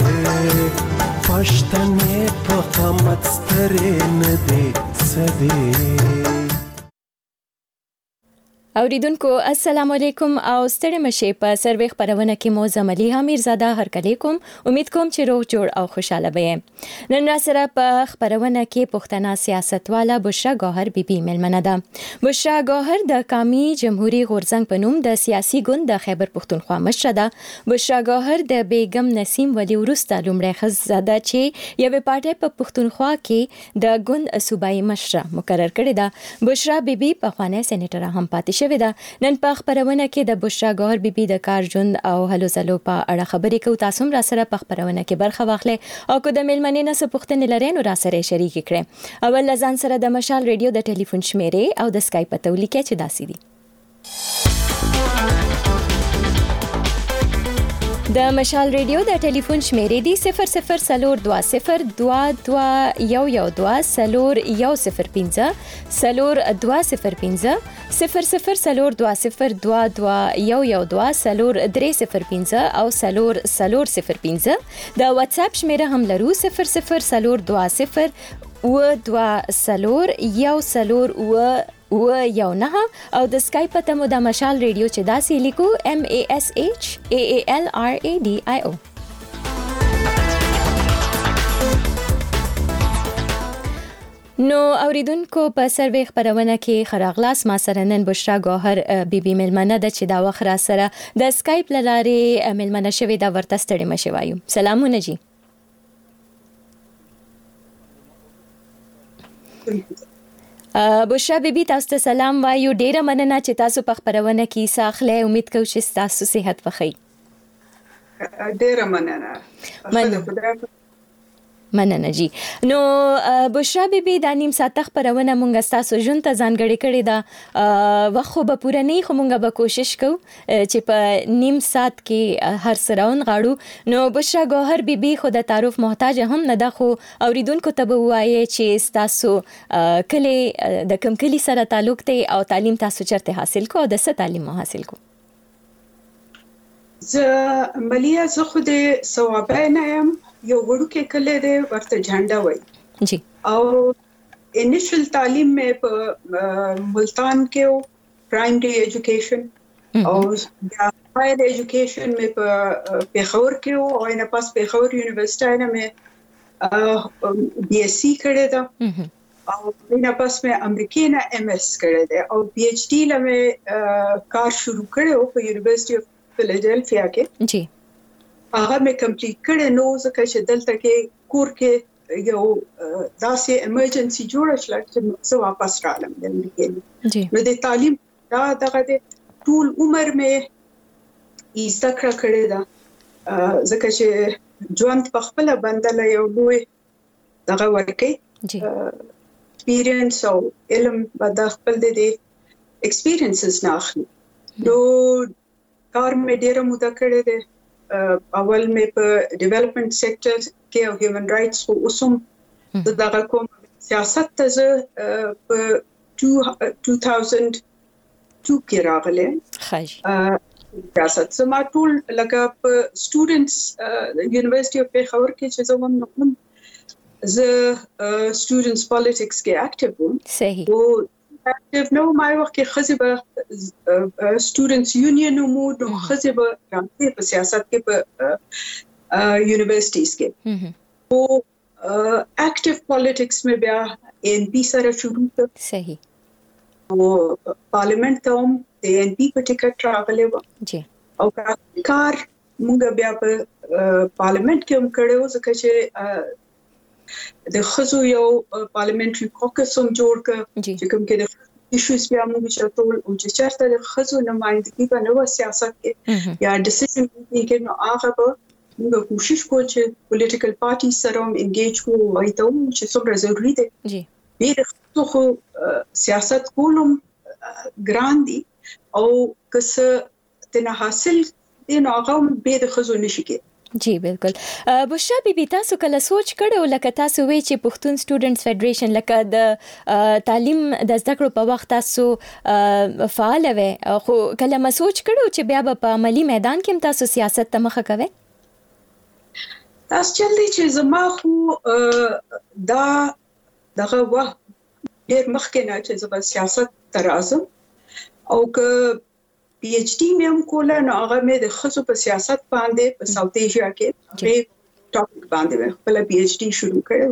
پښتنې په قامت سترې نه دي سدي. اوریدونکو السلام علیکم او ستړي مشه په سروي خبرونه کې مو زملي امیر زاده هرکلی کوم. امید کوم چې روغ جوړ او خوشاله به. نن را سره په خبرونه کې پښتنه سیاستواله بشرا ګوهر بیبي ملمنه ده. بشرا ګوهر د قومي جمهوریت غورځنګ په نوم د سیاسي ګوند د خیبر پښتونخوا مشره ده. بشرا ګوهر د بیگم نسیم ولی ورسته لومړی ښځه ده چې یوې پارټۍ په پښتونخوا کې د ګوند صوبایي مشره مقرر کړې ده. بشرا بیبي په خوانه سېنیټر هم پاتې شوې ده. نن په خبرونه کې د بشرا ګوهر بیبي د کار ژوند او هلو ځلو په اړه خبرې کوو. تاسو را سره په خبرونه کې برخه واخلئ او کو د ملمنې نه څه پوښتنې لرئ نو را سره شریک کړئ. اول لزان سره د مشال ریډیو د ټلیفون شمیرې او د اسکایپ په تولیکه چې داسې دي. د مشال ریډیو د ټلیفون شمیرې دی صفر صفر سلور دوا صفر دوا دوا یو یو دوا سلور یو صفر پنځه سلور دوا صفر پنځه صفر صفر سلور دوا صفر دوا دوا یو یو دوا سلور درې صفر پنځه او سلور سلور صفر پنځه. د واتس اپ شمیره هم لرو صفر صفر سلور دوا صفر و دوا سلور یو سلور و و یو نه او د اسکایپ ته مو د مشال ریډیو چې داسې لیکو M A S H A A L R A D I O. نو اوریدونکو په سروي خبرونه کې خراغلاس ما سره نن بشرا ګوهر بیبي ملمنه ده چې دا وخت را سره د اسکایپ لارې ملمنه شوې دا ورته ستړي مشه وایو. سلامونه جی. بشرا بیبي تاسو ته سلام وایو. ډیره مننه چې تاسو په خبرونه کې ساخله. امید کوم چې تاسو صحت وخی. ډیره مننه. مننه جی. نو بشرا بیبي د نیم ساعت خبرونه مونږ تاسو جون ته ځانګړي کړی دا وخت به پوره نه خو مونږ به کوشش کوو چې په نیم ساعت کې هر سراون غاړو. نو بشرا ګوهر بیبي خو د تعارف محتاج هم نه ده خو اوریدونکو ته به وایي چې تاسو کله د کوم کلی سره تعلق دی او تعلیم تاسو چرته حاصل کو او د څه تعلیم حاصل کو؟ زه ملیا زه خو د ثوابه نه يم. یو وړوکی کلی دی ورته جھنډا وای جی. او انیشل تعلیم مې په ملتان کې پرایمری ایجوکیشن او هایر ایجوکیشن مې په پیښور کې او نه پاس پیښور یونیورسيټي نه مې بي ایس سي کړې ده او نه پاس مې امریکای نه ایم ایس کړې ده او پی ایچ ډي لمه کار شروع کړو په یونیورسيټي اف فیلادلفیا کې جی. هغه مې کمپلیټ کړې نو ځکه چې دلته کې کور کې یو داسې ایمرجنسي جوړه شله چې زه واپس رالم د امریکا. نو د تعلیم دا دغه د ټول عمر مې ایسته کړې ده ځکه چې ژوند په خپل بندل یو لوی دغه ورکې ایکسپیرینس او علم د خپل د ایکسپیرینسز نه اخلي. نو کار مې ډیره موده کړې ده. اول مې په ډیولپمنٹ سېکټر کې او هیومن رائټس په اوسم دغه کوم سیاست ته زه په two thousand two کې راغلم. ښه. سیاست زما ټول لکه په سټوډنټس یونیورسيټي اف پیښور کې چې زه هم زه سټوډنټس پالیټکس کې اکټیو وم. صحیح. او اکټیو نو ما وخت کې خزبه سټوډنټس یونین مو د خزبه راځي په سیاست کې په یونیورسيټیز کې. او اکټیو پالیټکس مې بیا ان پی سره شروع کړ. صحیح. او پارلیمنت ته هم د ان پی په ټیکټ راغلی و. جی. او کار موږ بیا په پارلیمنت کې هم کړو ځکه چې د خزو یو پارلیمنټري کوکس هم جوړ کړ چې کوم کې د ایشوز بیا موږ چتول او چې چرته د خزو نمائندګي په نوو سیاست کې یا ډیسیژن میکینګ نو هغه به موږ کوشش کوو چې پولیټیکل پارټي سره هم انګیج کوو وایي ته چې څومره ضروری دی. جی. ډېر خو سیاست کولم ګران دي او کس تنه حاصل دي نو هغه به د خزو نشي کې. جی بالکل. بشرا بیبي تاسو کله سوچ کړو لکه تاسو وی چې پښتون سټوډنټس فدریشن لکه د تعلیم د زده کړو په وخت تاسو فعال وې خو کله ما سوچ کړو چې بیا په عملی میدان کې تاسو سیاست ته مخه کوئ؟ تاسو چل دی چې زما خو دا دغه وخت ډېر مخکې نه چې زما سیاست ته راځم او که پی ایچ ډي مې هم کوله نو هغه مې د خصو په سیاست باندې په ساوث ایشیا کې په ټاپک باندې مې خپل پی ایچ ډي شروع کړو.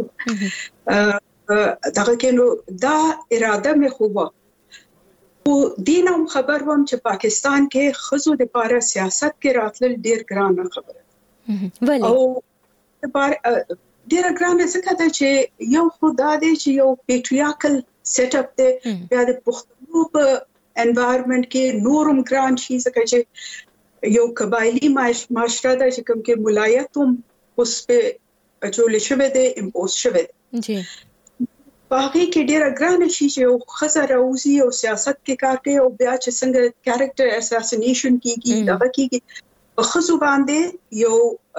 دا کې نو دا اراده مې خو و او دینم خبر وم چې پاکستان کې خصو د پاره سیاست کې راتلل ډیر ګران خبره ولی او ډیر ګران څه کده چې یو خدا دې چې یو پیټریارکل سیټ اپ دی بیا د پښتنو په انوایرنمنت کې نورم ګران شي ځکه چې یو قبایلی معاشره ده چې کوم کې ملایت هم اوس په اچول شوه دی امپوز شوه دی جی باقي کې ډیر ګران شي چې یو خزر اوزي او سیاست کې کار کوي او بیا چې څنګه کریکټر اساسینیشن کیږي دا کیږي خزو باندې یو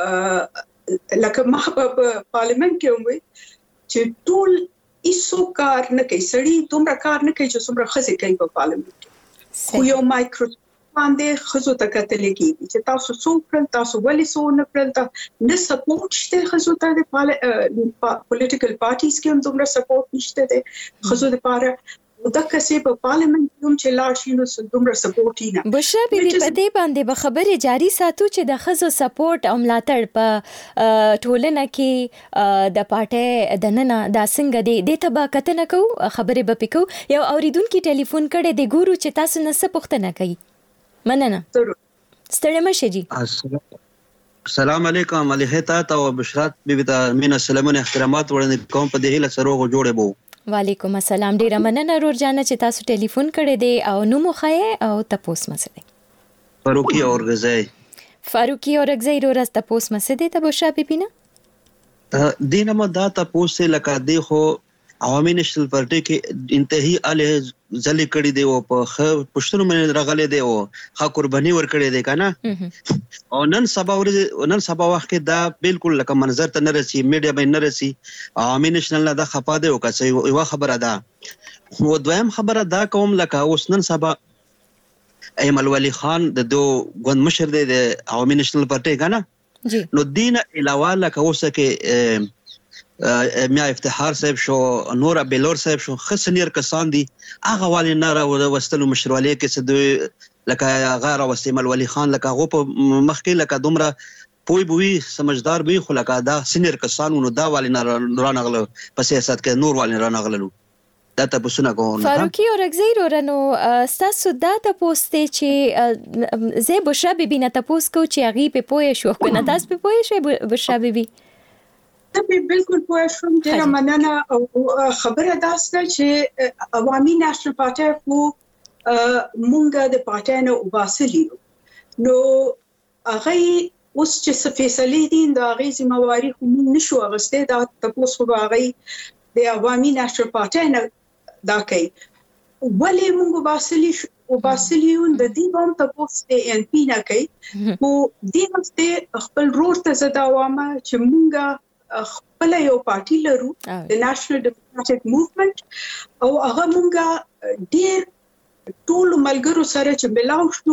لکه محبوب پارلیمنت کې وي چې ټول ایسو کار نه کوي سړی دومره کار نه کوي چې څومره خزي کوي په پارلیمنت کې خو یو مایکرو باندې خزو ته کتل کیږي چې تاسو څو کړل تاسو ولې څو نه کړل نه سپورټ شته خزو ته د پولیټیکل پارټیز کې هم دومره سپورټ نشته ده خزو لپاره دا کسې په پارلیمنت کې هم چې لاړ شي نو دومره سپورټ نه بشرا بیبي په دې باندې به خبرې جاری ساتو چې د خزو سپورټ او ملاتړ په ټولنه کې د پارټي د نن د څنګه دی د تبا کتنه کو خبرې به پکو یو اوریدونکو ټلیفون کړي د ګورو چې تاسو نه څه پوښتنه کوي مننه ستړي مشه جی السلام علیکم علیه تا او بشرات بیبي ته مینا سلامونه احترامات وړاندې کوم په دې هله سره جوړه بو وعلیکم السلام ډیر مننه رور جانه چې تاسو ټلیفون کړی دی او نو مخه او تاسو مسله فاروقی اورغزی فاروقی اورغزی رور است تاسو مسله ته بشرا بیبي نه دینه ما دا تاسو لکه دی خو عوامي نېشنل پارټي کې انتهایی اله ځلې کړې دی او په پښتون باندې راغلي دی او ښه قرباني ور کړې دی کنه او نن سبا ور نن سبا وخت کې دا بالکل لکه منظر ته نه رسي میډیا باندې نه رسي عوامي نېشنل نه دا خپا دی او که څه یو خبره ده او دویم خبره دا کوم لکه اوس نن سبا ایمل ولی خان د دو ګوند مشر دی د عوامي نېشنل پارټي کنه نو دین علاوه لکه اوس کې میا افتخار صاحب شو نور بلور صاحب شو خسنیر کسان دي هغه والی ناره وستلو مشروعلی کې څه لکه غیر وسیمل ولی خان لکه غو په مخکې لکه دومره پوی بوي سمجھدار به خو لکه دا سینیر کسان نو دا والی ناره رانغله په سیاست کې نور والی رانغله دا تاسو نه کوو فاروقی اورغزی ورنو تاسو دا تاسو چې زه بشرا بیبي نه تاسو کو چې غي په پوي شو کنه تاسو په پوي شو بشرا بیبي ته بالکل پوه شوم ډیره مننه او خبره داسته چې عوامي نېشنل پارټي خو مونږه د پارټي نه وباسلی نو هغه اوس چې فیصله دي دا غي ذمہواری خو نشو اغسته دا تاسو خو هغه د عوامي نېشنل پارټي نه دا کوي ولې مونږ وباسلی وباسلی د دې باندې تاسو د ان پی نه کوي او دې مسته خپل رور ته زدا وامه چې مونږه خپل یو پارټي لرو د نېشنل ډیموکراټک موومېنټ او هغه مونږه ډېر ټول ملګرو سره چې ملاو شو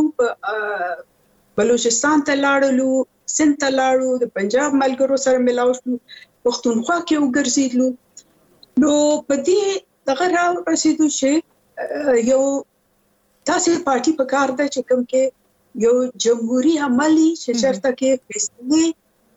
بلوچستان ته لاړو سند ته لاړو د پنجاب ملګرو سره ملاو شو پښتونخوا کې وګرځیدلو نو په دې دغه راو رسیدو چې یو تاسو پارټي په کار ده چې کوم کې یو جمهوریت عملی چې چرته کې فیصله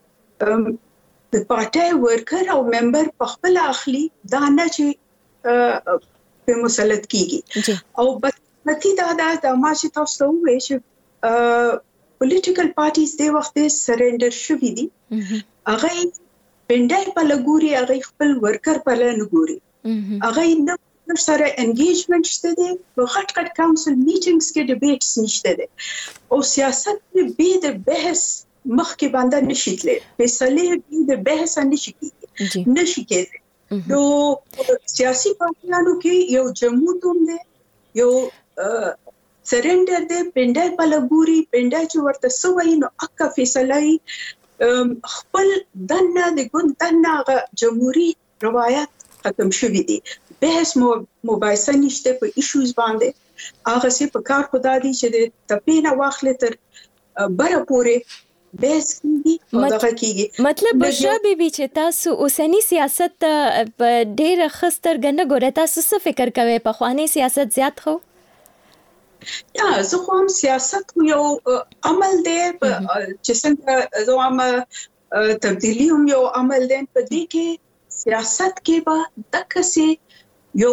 د پارټي ورکر او ممبر په خپل اخلي دا نه چې په مسلط کیږي او بلکې دا د ماشي تاسو وایي چې پولیټیکل پارټیز د وخت سرندر شوې دي هغه پندای په لګوري هغه خپل ورکر په لګوري هغه نه سره انګیجمنت شته دي په غټ غټ کونسل میټینګز کې ډیبیټس نشته دي او سیاست به د بحث مخکې باندې نشیتله فیصله د بحث نشي نشي کېږي نو سیاسي پارټیانو کې یو جمهوریت هم دی یو سرندر دی پندای په لګوري پندای چې ورته سوي نو اکا فیصله خپل دنه د ګوند دنه جمهوریت روایت ختم شوې دي بحث مو مباحثه نشته په ایشوز باندې هغه څه په کار خدا دي چې د تپینا واخلې تر بره پورې بحث کیږي او دغه کیږي مطلب بشرا بیبي چې تاسو اوسنی سیاست په ډېر خستر غنه ګوره تاسو څه فکر کوئ په خواني سیاست زیات خو یا زه خو هم سیاست یو عمل دی چې څنګه زه هم تبدیلی هم یو عمل دی په دې کې سیاست کې به دغه یو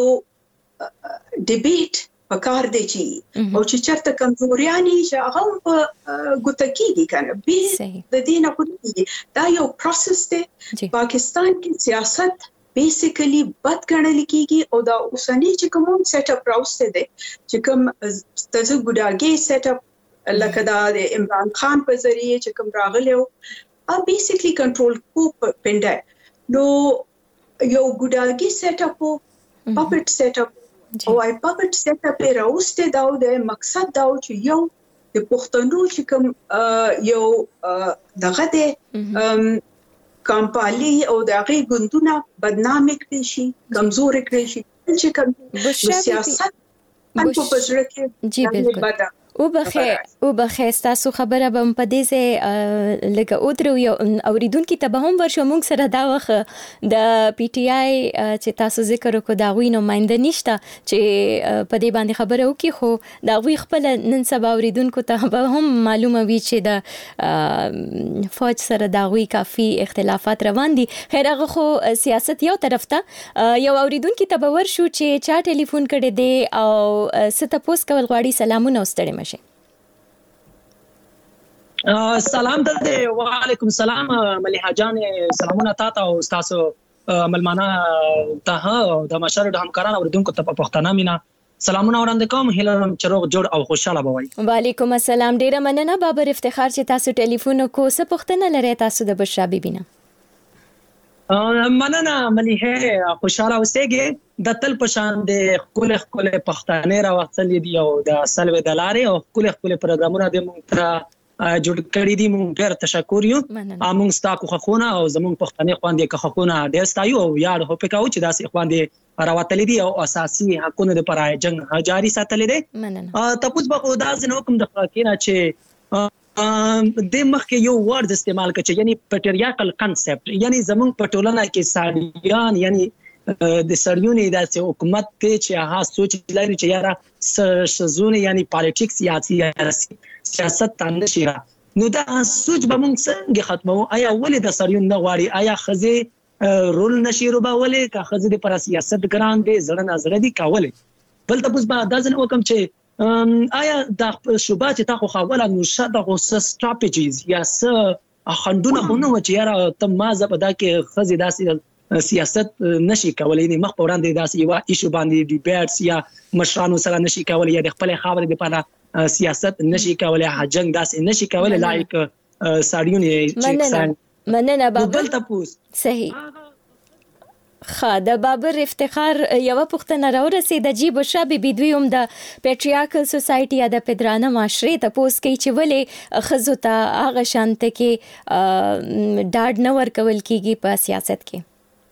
ډیبیټ پکار دی چې او چې چرته کمزوریانی چې هغه په ګوتکیږي کنه به د دې نه کوي دا یو پروسس دی پاکستان کې سیاست بیسیکلی بد ګڼل کیږي او دا اوسنی چې کوم سیټ اپ راوسته دی چې کوم تاسو ګډاګي سیټ اپ لکه دا د عمران خان په ذریعہ چې کوم راغلی او ا بیسیکلی کنټرول کو پنده نو یو ګډاګي سیټ اپ پپټ سیټ اپ او آی پپټ سیټ اپ راوسته دا د مقصد دا چې یو د پښتنو چې کوم یو دغه د کمپالي او دغه ګوندونه بدنامي کړی شي کمزور کړی شي چې کوم سیاست ان په بشره کې جی بالکل او بخیر او بخیر تاسو خبره به په دې سه لکه او درو یو اوریدونکو ته به هم ورشو موږ سره دا وخت د پی ټ آی چې تاسو ذکر وکړو دا وینو ماینده نشته چې په دې باندې خبره وکي خو دا وی خپل نن سبا اوریدونکو ته به هم معلومه وي چې د فوج سره دا وی کافي اختلافات روان دي خیر هغه خو سیاست یو طرف ته یو اوریدونکو ته به ورشو چې چا ټلیفون کړي دی او ست پوس کول غواړي سلامونه واستړي سلام ته وعلیکم سلام مليحه جان سلامونه تاسو او تاسو ملمانه ته د مشر د همکارانو اوریدونکو ته په پښتانه مینا سلامونه وړاندې کوم هیله چروغ جوړ او خوشاله بوي وعلیکم السلام ډیره مننه بابر افتخار چې تاسو ټلیفون کو څه پښتنه لري تاسو د بشرا بیبینا مننه مليحه خوشاله اوسېږي د تل پشان د خپل خپل پښتانه راوځل دي او د سلوي د لارې او خپل خپل پروګرامونه د مونږ ته جوړ کړی دي مونږ ډېر تشکر یو امون ستاسو خخونه او زمون پښتني خواندې خخونه ډېر ستایو او یاد هو پکاو چې داسې خواندې راوتل دي او اساسي حقونه د پرای جنگ جاری ساتل دي تاسو به خدا زنه کوم د فقینا چې د مخکې یو ورډ استعمال کړي یعنی پټریاکل کانسپټ یعنی زمون په ټولنه کې ساډیان یعنی د سړیونی داسې حکومت کې چې هغه سوچ لري چې یاره سزونه یعنی پالیټکس یا سیاست تاند شي نو دا سوچ به موږ څنګه ختمو آیا ولې د سړیون نه غواړي آیا خزه رول نشي روبا ولې کا خزه د پر سیاست ګران دي زړه نظر دي کاوله بل ته به د ځنه وکم چې آیا د شوبات ته خو خوله نو شاده غو ستراتیجیز یا س خندونه خونه و چې یاره تم ما زبدا کې خزه داسې سیاست نشي کولای نه مخ په وړاندې داسې یو ایشو باندې ډیبیټس یا مشرانو سره نشي کولای یا د خپل خبرې لپاره سیاست نشي کولای جنگ داسې نشي کولای لایک ساډیونی چې مننه بابا بل تاسو صحیح خا د بابر افتخار یو پښتنه راورسې د جیب شابه بيدویم د پیټریاکل سوسايټي یا د پدرانه معاشره ته پوس کوي چې ولې خزو ته هغه شانت کې ډاډ نه ورکول کیږي په سیاست کې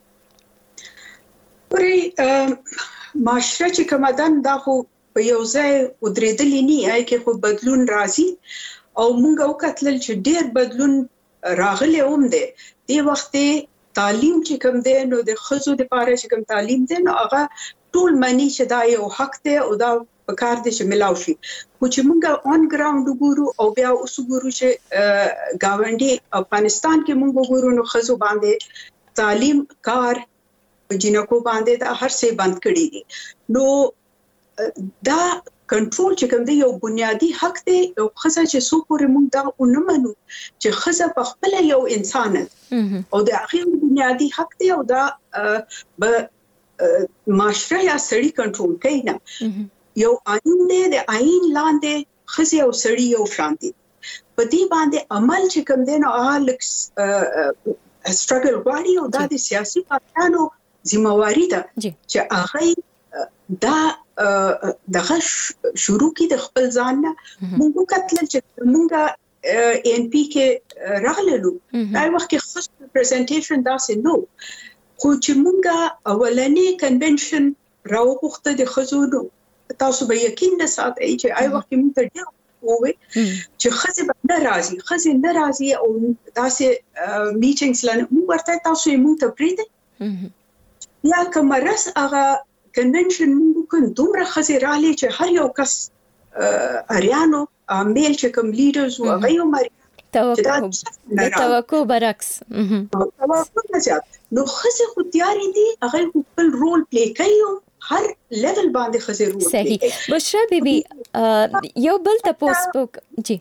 پرې معاشره چې کومدان دا خو په یو ځای ودرېدلې نه آی کې خو بدلون راځي او موږ وکتل چې ډېر بدلون راغلی هم دی د وخت تعلیم چې کوم دی نو د خزو د پاره چې کوم تعلیم دی نو هغه ټول معنی چې دا یو حق دی او دا په کار دي چې ملاو شي خو چې موږ اون ګراوند ګورو او بیا اوس ګورو چې گاونډي افغانستان کې موږ ګورو نو خزو باندې تعلیم کار جنکو باندې دا هر څه بند کړی دي نو دا کنټرول چې کوم دی یو بنیادی حق دی او خزه چې سو پورې موږ دا ونمنو چې خزه په خپل یو انسان او د هغه بنیادی حق دی او دا به معاشره یا سړی کنټرول کوي نه یو آئین دی د آئین لاندې خزه او سړی یو شان دي په دې باندې عمل چې کوم دی نو هغه لکس سټرګل غواړي او دا د سیاسي پارټیانو ذمہواری ده چې هغه دا دغه شروع کی د خپل ځان نه موږ کتل چې موږ ان پی کې راغلو دا وخت کې خاص پریزنټیشن دا سه نو خو چې موږ اولنې کنونشن راوغخته د خزونو تاسو به یقین نه ساتئ چې آی وخت موږ ته ډیر وې چې خزه به ناراضي خزه ناراضي او داسې میټینګز لنه موږ ورته تاسو یې موږ ته پریږدئ یا کومرس هغه کنونشن موږ کوم دومره خزه رالي چې هر یو کس اریانو میل چې کوم لیډرز او هغه یو مری توقع توقع برعکس توقع نه زیات نو خزه خو تیاری دي هغه خپل رول پلی کوي هر لیول باندې خزه رول صحیح بشرا بیبي یو بل تاسو جی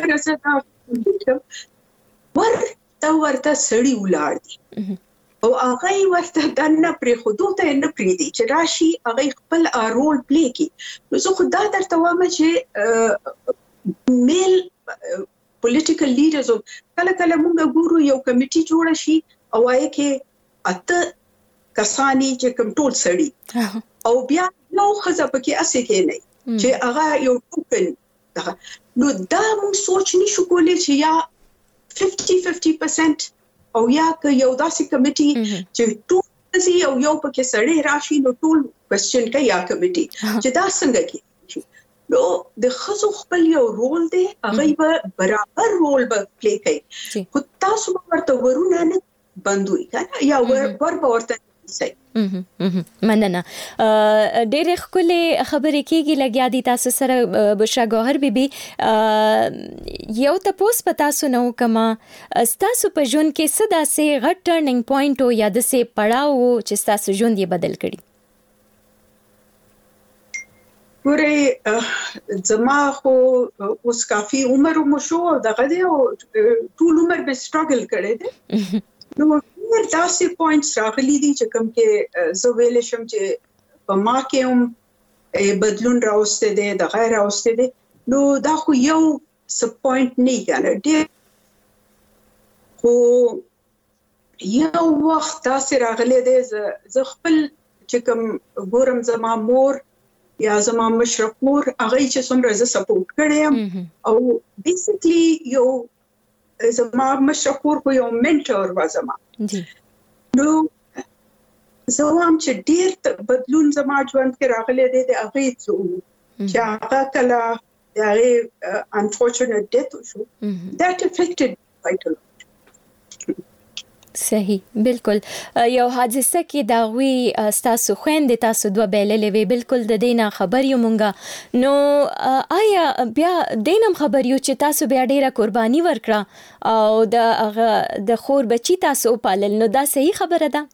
ورته ورته سړی ولاړ دي او هغه ورته دنه پر حدود نه پریدي چې راشي هغه خپل رول پلی کوي نو زه خو دا درته وایم چې میل پولیټیکل لیډرز کله کله موږ ګورو یو کمیټي جوړ شي او وايي کې اته کسانی چې کوم ټول سړی او بیا نو خزه پکې اسې کې نه چې هغه یو ټوکن نو دا موږ سوچ نشو کولای چې یا fifty fifty percent او یا که یو داسې کمیټي چې ټول زی او یو پکې سړی راشي نو ټول کوېسچن کوي یا کمیټي چې دا څنګه کوي نو د خزو خپل یو رول دی هغه به برابر رول به پلی کوي خو تاسو ورته ورونه نه بندوي کنه یا ور ور ورته سي مننه ډېر ښکلې خبرې کېږي لګیا دي تاسو سره بشرا ګوهر بیبي یو تاسو په تاسو نو کما تاسو په ژوند کې څه داسې غټ ټرننګ پوینټ او یا داسې پړاو چې تاسو ژوند یې بدل کړي ګوره زما خو اوس کافي عمر مو شو دغه دی او ټول عمر به سټرګل کړی دی نو ډېر داسې پوینټس راغلي دي چې کوم کې زه ویلی شم چې په ما کې هم بدلون راوستی دی د غیر راوستی دی نو دا خو یو څه پوینټ نه کنه ډېر خو یو وخت داسې راغلی دی زه خپل چې کوم ګورم زما مور یا زما مشرق مور هغه چې څومره زه سپورټ کړی یم او بیسیکلی یو زما مشرق مور خو یو منټر و زما نو زه وایم چې ډېر بدلون زما ژوند کې راغلی دی د هغې څه چې هغه کله د هغې انفارچونیټ ډیت وشو دیٹ افیکټډ کوایټ ا لوټ صحیح بالکل یو حادثه کې دا غوي تاسو خويندې تاسو دوه بیللې وی بالکل د دینه خبر یو مونږه نو آیا بیا دینم خبر یو چې تاسو بیا ډیره قرباني ورکړه او د د خور بچی تاسو پالل نو دا صحیح خبره ده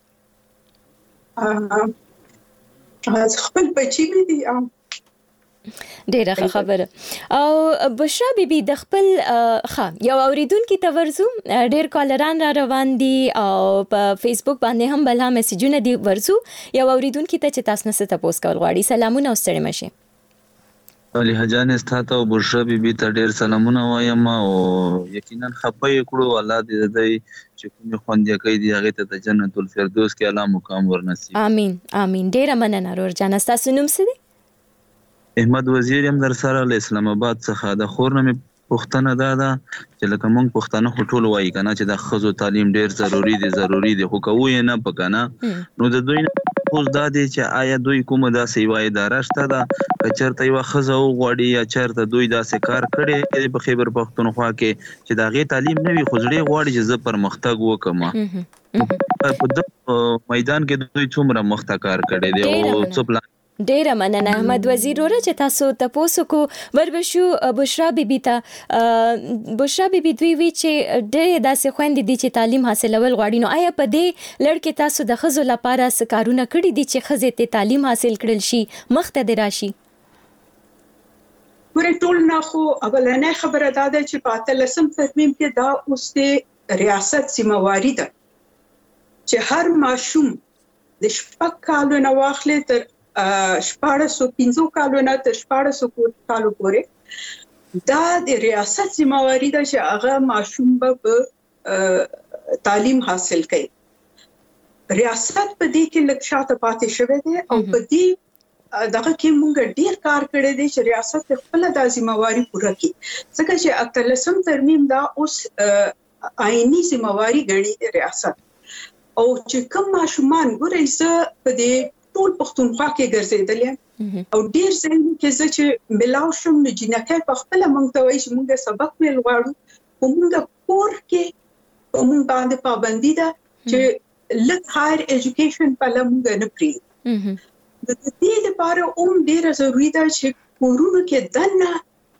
ا خپل بچی مې دي ډیره خبره او بشرا بیبي د خپل ښه یو اوریدونکو ته ورزو ډیر کالران را روان دي او په فیسبوک باندې هم بل میسجونه دي ورزو یو اوریدونکو ته چې تاسو نه ست تاسو کول غواړي سلامونه اوستړي مشه علي حجان استاته او بشرا بیبي ته ډیر سلامونه وایم او یقینا خپې کړو الله دې دې چې کوم خوندې کوي دی هغه ته د جنت الفردوس کې اعلی مقام ورنصیب امين امين ډیر مننه ورور جان تاسو نوم څه دی احمد وزیر هم در سره له اسلام آباد څخه د خور نه پښتنه دا ده چې لکه مونږ پښتانه خو ټول وایي کنه چې د خزو تعلیم ډیر ضروری دی ضروری دی خو کوی نه پکنه نو د دوی اوس دا دی چې آیا دوی کومه دا سیوا اداره شته دا چرته یو خزو غوړي یا چرته دوی دا کار کړي په خیبر پښتونخوا کې چې دا غي تعلیم نه وي خزړې غوړي چې زه پر مختګ وکم په د میدان کې دوی څومره مختګ کار کړي دی او څو ډیره مننه احمد وزیر ورته چې تاسو تاسو کو وربشو بشرا بیبي ته بشرا بیبي دوی وی چې ډېر داسې خويندې دي چې تعلیم حاصلول غواړي نو آیا په دې لړ کې تاسو د خزو لپاره څه کارونه کړی دي چې خزې ته تعلیم حاصل کړل شي مخته د راشي ورې ټول نه خو اولنې خبره ده چې په اتلسم ترمیم کې دا اوس د ریاست ذمہواری ده چې هر ماشوم د شپږ کالو نه واخلې تر شپاړس سو پنځه کالو نه تر شپاړس سو کالو پورې دا د ریاست ذمہواری ده چې هغه ماشوم به تعلیم حاصل کړي ریاست په دې کې لږ شاته پاتې شوی دی او په دې دغه کې موږ ډیر کار کړی دی چې ریاست خپل د ذمہواری پوره کړي ځکه چې اتلسم ترمیم دا اوس آئینی ذمہواری ګڼي ریاست او چې کوم ماشومان ګورئ زه په دې ټول پښتونخوا کې ګرځېدل او ډیر ځای کې زه چې ملاو شم نو جنکه په خپل مونږ ته وایي چې مونږ سبق ویل غواړو او مونږ کور کې مونږ باندې پابندي ده چې لږ هایر ایجوکیشن په لمونږ نه پری د دې لپاره هم ډیر ضروری ده چې کورونو کې دنه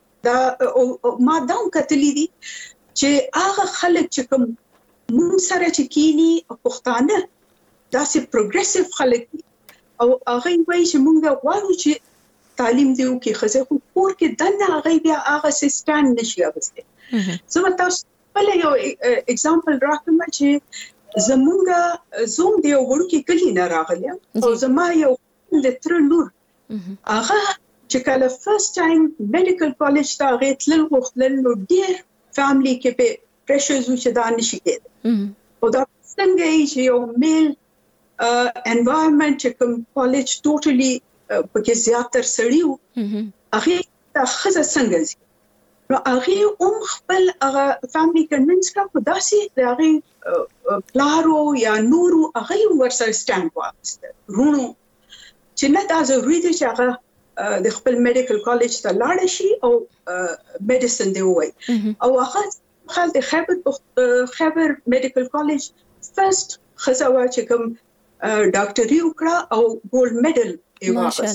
دا ما داو کتلی دي چې هغه خلک چې کوم مون سره چې کینی پښتانه داسې پروګریسیو خلک دي او هغه وایي چې موږ غواړو چې تعلیم دیو کې خزه خو کور کې دنه هغه بیا هغه سیستم نشي اغسته زه تاسو بل یو اگزامپل راکوم چې زمونږ زوم دی وړو کې کلی نه راغلی او زما یو د تر لور هغه چې کله فرست ټایم میډیکل کالج ته غوښتل غوښتل نو ډیر فیملی کې په پریشرز چې دا نشي کېد او دا څنګه یې چې یو میل انوایرنمنت چې کوم کالج ټوټلی پکې زیاتر سړیو هغه د خزه څنګه زی نو هغه هم خپل هغه فیملی کنوینس کا په داسې د هغه پلارو یا نورو هغه ورسره سټاند واغسته رونو چې نه دا ضروري دی چې هغه د خپل میډیکل کالج ته لاړ شي او میډیسن دی وای او هغه خل د خیبر خیبر میډیکل کالج فرست خزاوه چې کوم ډاکټري وکړه او ګولډ میډل یې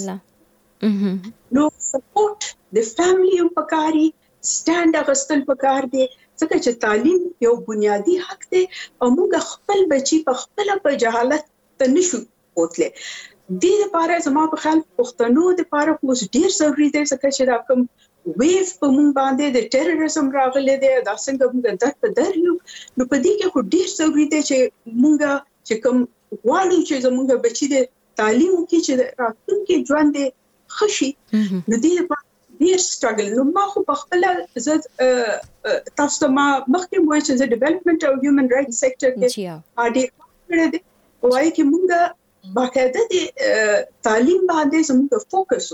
واخیست نو سپورټ د فیملی هم پکاري سټاند اغستل پکار دی ځکه چې تعلیم یو بنیادی حق دی او موږ خپل بچي په خپل په جهالت ته نشو بوتله دې لپاره زما په خیال پښتنو د لپاره اوس ډیر ضروري دی ځکه چې دا کوم ویو په مونږ باندې د ټیرریزم راغلی دی دا څنګه موږ در په در یو نو په دې کې خو ډیر ضروري دی چې موږ چې کوم غواړو چې زموږ بچي د تعلیم وکړي چې راتلونکي ژوند یې ښه شي نو دې لپاره ډیر سټرګل نو ما خو په خپله زه تاسو ته ما مخکې وویل چې زه ډیولپمنټ او هیومن رایټس سیکټر کې ډېر کړی دی وایي چې موږ باقاعده د تعلیم باندې زموږ فوکس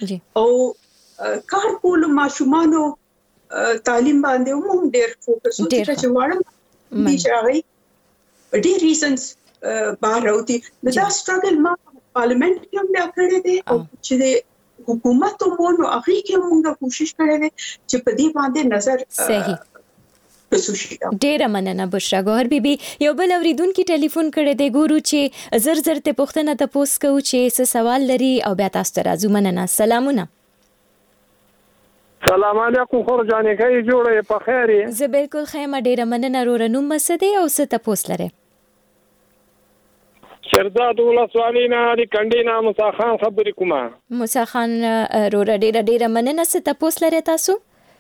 او کار کول ماشومانو تعلیم باندې هم ډېر فوکس وکړي چې واړه دي چې هغه ډېر ریزنز بهر راوځي نو دا سټرګل ما پارلیمنت کې هم بیا کړی دی او چې د حکومت هم نو هغه کې موږ کوشش کړی دی چې په دې باندې نظر صحیح ډیره مننه بشرا ګوهر بیبي یو بل اوریدونکو ټلیفون کړی دی ګورو چې زر زر ته پوښتنه تاسو کوو چې څه سوال لري او بیا تاسو ته راځو مننه سلامونه سلام علیکم خور جانې کوي جوړه په خیر یې زه بالکل خیمه ډیره مننه رورنوم مسده او څه تاسو لري شرداد ولسوالینا د کندینا موسی خان خبرې کومه موسی خان رور ډیره ډیره مننه څه تاسو لري تاسو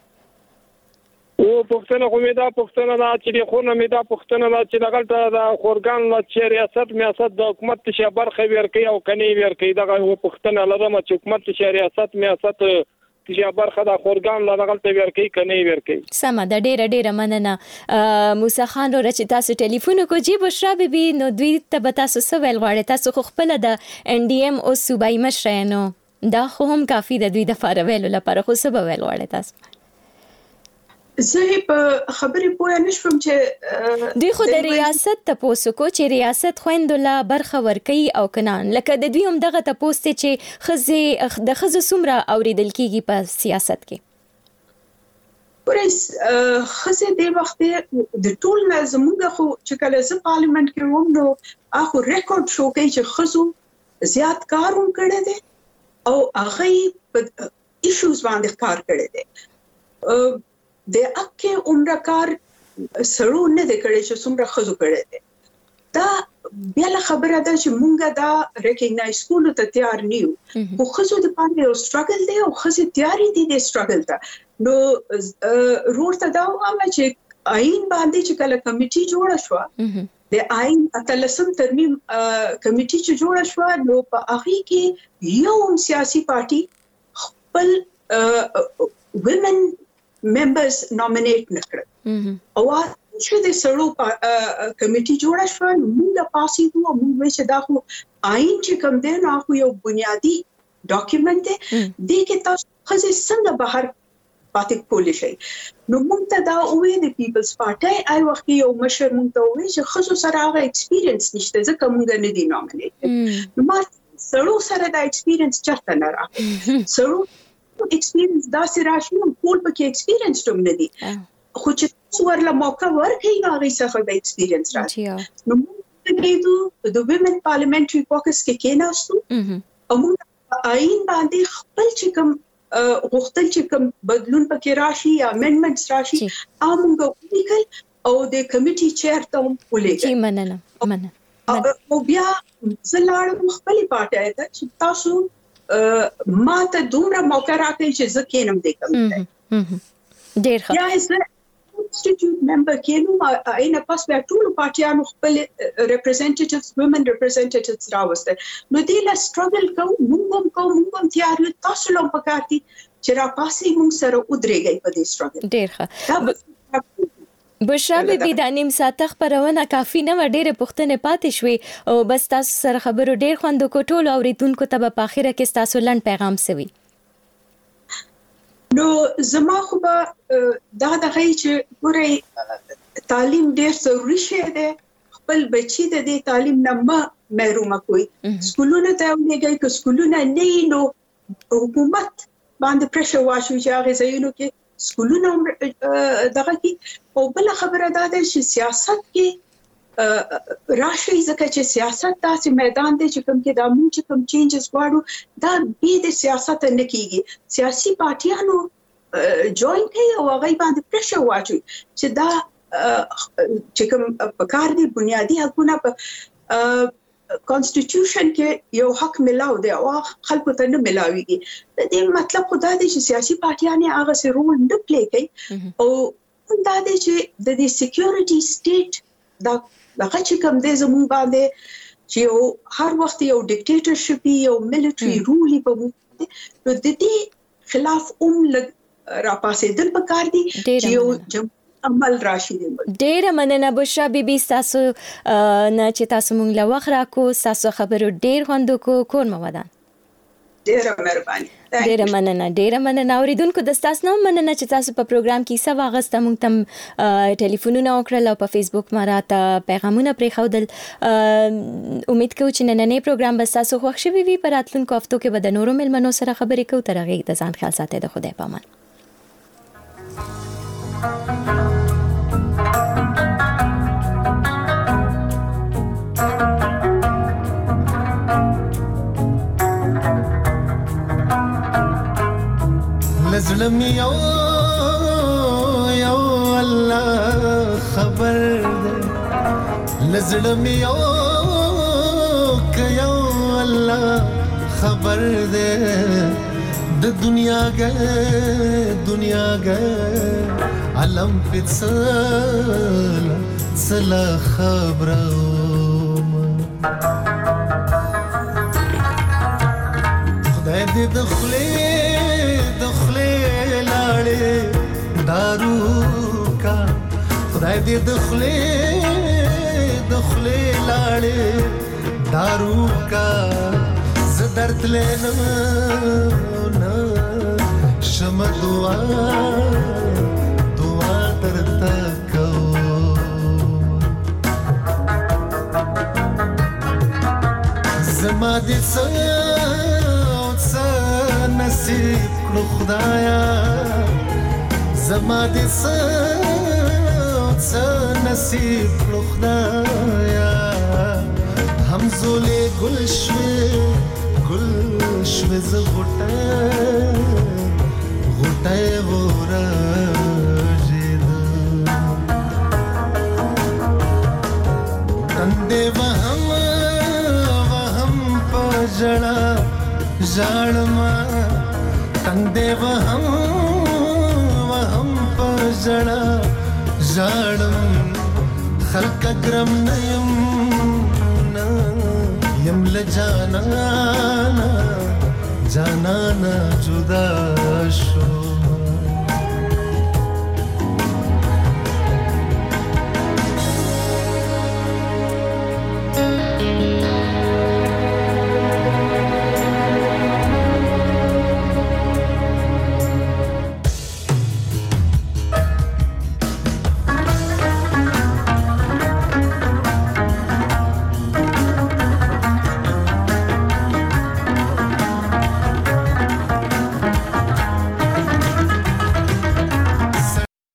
او پښتنه کومه دا پښتنه دا چې خونه مې دا پښتنه دا چې دغلته دا خورګان لا چې ریاست میاست د حکومت ته برخه ورکي او کني ورکي دا پښتنه لرم چې حکومت ته ریاست میاست چې برخه دا خورګان لا دغلته ورکي کني ورکي سم دا ډیره ډیره مننه موسی خان ور چې تاسو ټلیفون کو جی بشرا بیبي نو دوی ته تاسو سوال غواړي تاسو خو خپل د ان ډي ام او صوبایي مشرانو دا خو هم کافي د دوی د فارویل لپاره خو سبب ویل غواړي تاسو زه په خبرې پوه نشم چې دوی خو د ریاست تاسو کو چې ریاست خويندله برخه ورکي او کنان لکه د دوی هم دغه تاسو ته چې خزه د خزه سمره اوریدل کیږي په سیاست کې ورس خزه د وخت د ټول زموږ خو چې کله زه پارلیمنت کې وم نو اخو ریکورډ شو کوي چې خزو زیات کاروم کړی دي او هغه په ایشوز باندې کار کړی دي د اکه عمر کار سړو نه د کړي چې څومره خزو کړي دي دا بیا له خبره ده چې مونږه دا ریکګنایز کولو ته تیار نیو خو خزو د باندې یو سټرګل دی او خزو تیاری دي د سټرګل ته نو رور ته دا وایم چې آئین باندې چې کله کمیټي جوړه شو د آئین اتلسم ترمیم کمیټي چې جوړه شو نو په هغه کې یو سیاسي پارټي خپل ویمن members nominate نکړه او چې د سړو کمیټي جوړه شو موږ پاسې دوه موږ چې دا خو آئین چې کوم دی نو خو یو بنیادی ډاکومنت دی د کې تاسو خزه څنګه بهر پاتې کولې شي نو موږ ته دا وې د پیپلز پارټي آی وخت یو مشر موږ ته وې چې خزو سره هغه ایکسپیرینس نشته ځکه موږ نه دي نومینیټ نو ما سړو سره دا ایکسپیرینس چرته نه راغی سړو ایکسپیرینس دا سره راشي ټول پکې ایکسپیرینس ټوم نه دي خو چې څو ورله موقع ورکړي نو هغه څخه به ایکسپیرینس راشي نو موږ د د ویمن پارلیمنټري کوکس کې کېناستو او موږ آئین باندې خپل چې کوم غوښتل چې کوم بدلون پکې راشي یا امندمنټس راشي امغه ولیکل او د کمیټي چیر ته ولېږل کی مننه مننه او بیا زلاړم خپل پارټي ته چې تاسو ما ته دومره موقع راکړئ چې زه کینم دې کوم ډیر ښه یا زه constituent member کینم اینه پاس بیا ټول پارټیانو خپل representatives women representatives راوستل نو دې لا struggle کوم موږ کوم موږ تیار یو تاسو لوم پکارتي چې را پاسې موږ سره ودرېږي په دې struggle ډیر ښه بشرا بیبي د نیم ساعت خبرونه کافي نه و ډېرې پوښتنې پاتې شوې او بس تاسو سره خبرو ډېر خوند وکړ ټولو اوریدونکو ته به په اخره کې ستاسو لنډ پیغام سوي نو زما خو به دا دغه چې ګورئ تعلیم ډېر ضروري شی دی خپل بچي د دې تعلیم نه ما محروم کوي سکولونه ته ولېږئ که سکولونه نه نو حکومت باندې پرېشر واچوي چې هغه ځایونو کې سکولونه دغه کې او بل خبره دا ده چې سیاست کې راشي ځکه چې سیاست داسې میدان دی چې کوم کې د امون چې کوم چینجز غواړو دا به د سیاست نه کیږي سیاسي پارټیانو جوائن کوي او هغه باندې پرېشر واچوي چې دا چې کوم پکار دي بنیادی حقونه په کانسټیټیوشن کې یو حق ملاو دی او خلکو ته نه ملاويږي د دې مطلب خدا دی چې سیاسي پارټیانې هغه سره رول نه پلی کوي او دا دی چې د دې سکیورټي سټیټ دا هغه چې کوم دی زموږ باندې چې هر وخت یو ډیکټیټرشپ یو ملټری رول په موږ نو د دې خلاف اوم لګ را پاسې دل پکار دي چې یو عمل راشي دی ډېر مننه بشرا بیبي تاسو نه چې تاسو مونږ له وخت راکو تاسو خبرو ډېر خوند کو کور مو ودان ډېر مهرباني ډېر مننه ډېر مننه اوریدونکو د تاسو نو مننه چې تاسو په پروګرام کې سوا غسته مونږ تم ټلیفونونه وکړل او په فیسبوک مراته پیغامونه پرې خودل امید کوم چې نننې پروګرام به تاسو خوښ شي وي په راتلونکو هفتو کې به د نورو ملمنو سره خبرې کوو تر هغه د ځان خیال ساتئ د خدای پامان لزلم یو یو الله خبر ده لزلم یو ک یو الله خبر ده د دنیا ګه دنیا ګه علم پڅل سلا خبرو خدای دې دخلې دارو کا خدای دې دخلې دخلې لاړې دارو کا ز درد لنم نه شم دعا دعا درته کو زما دې څه نصیب کړو خدایا زما دې څه نصیب کړو خدایا همزولې ګل شوې ګل شوې ز غټه غټه ورځید تندې وهم وهم پجړه ژړما تندې وهم زړه ژړم خلک ګرم نه يم نه يم له جانا جانا جدا شو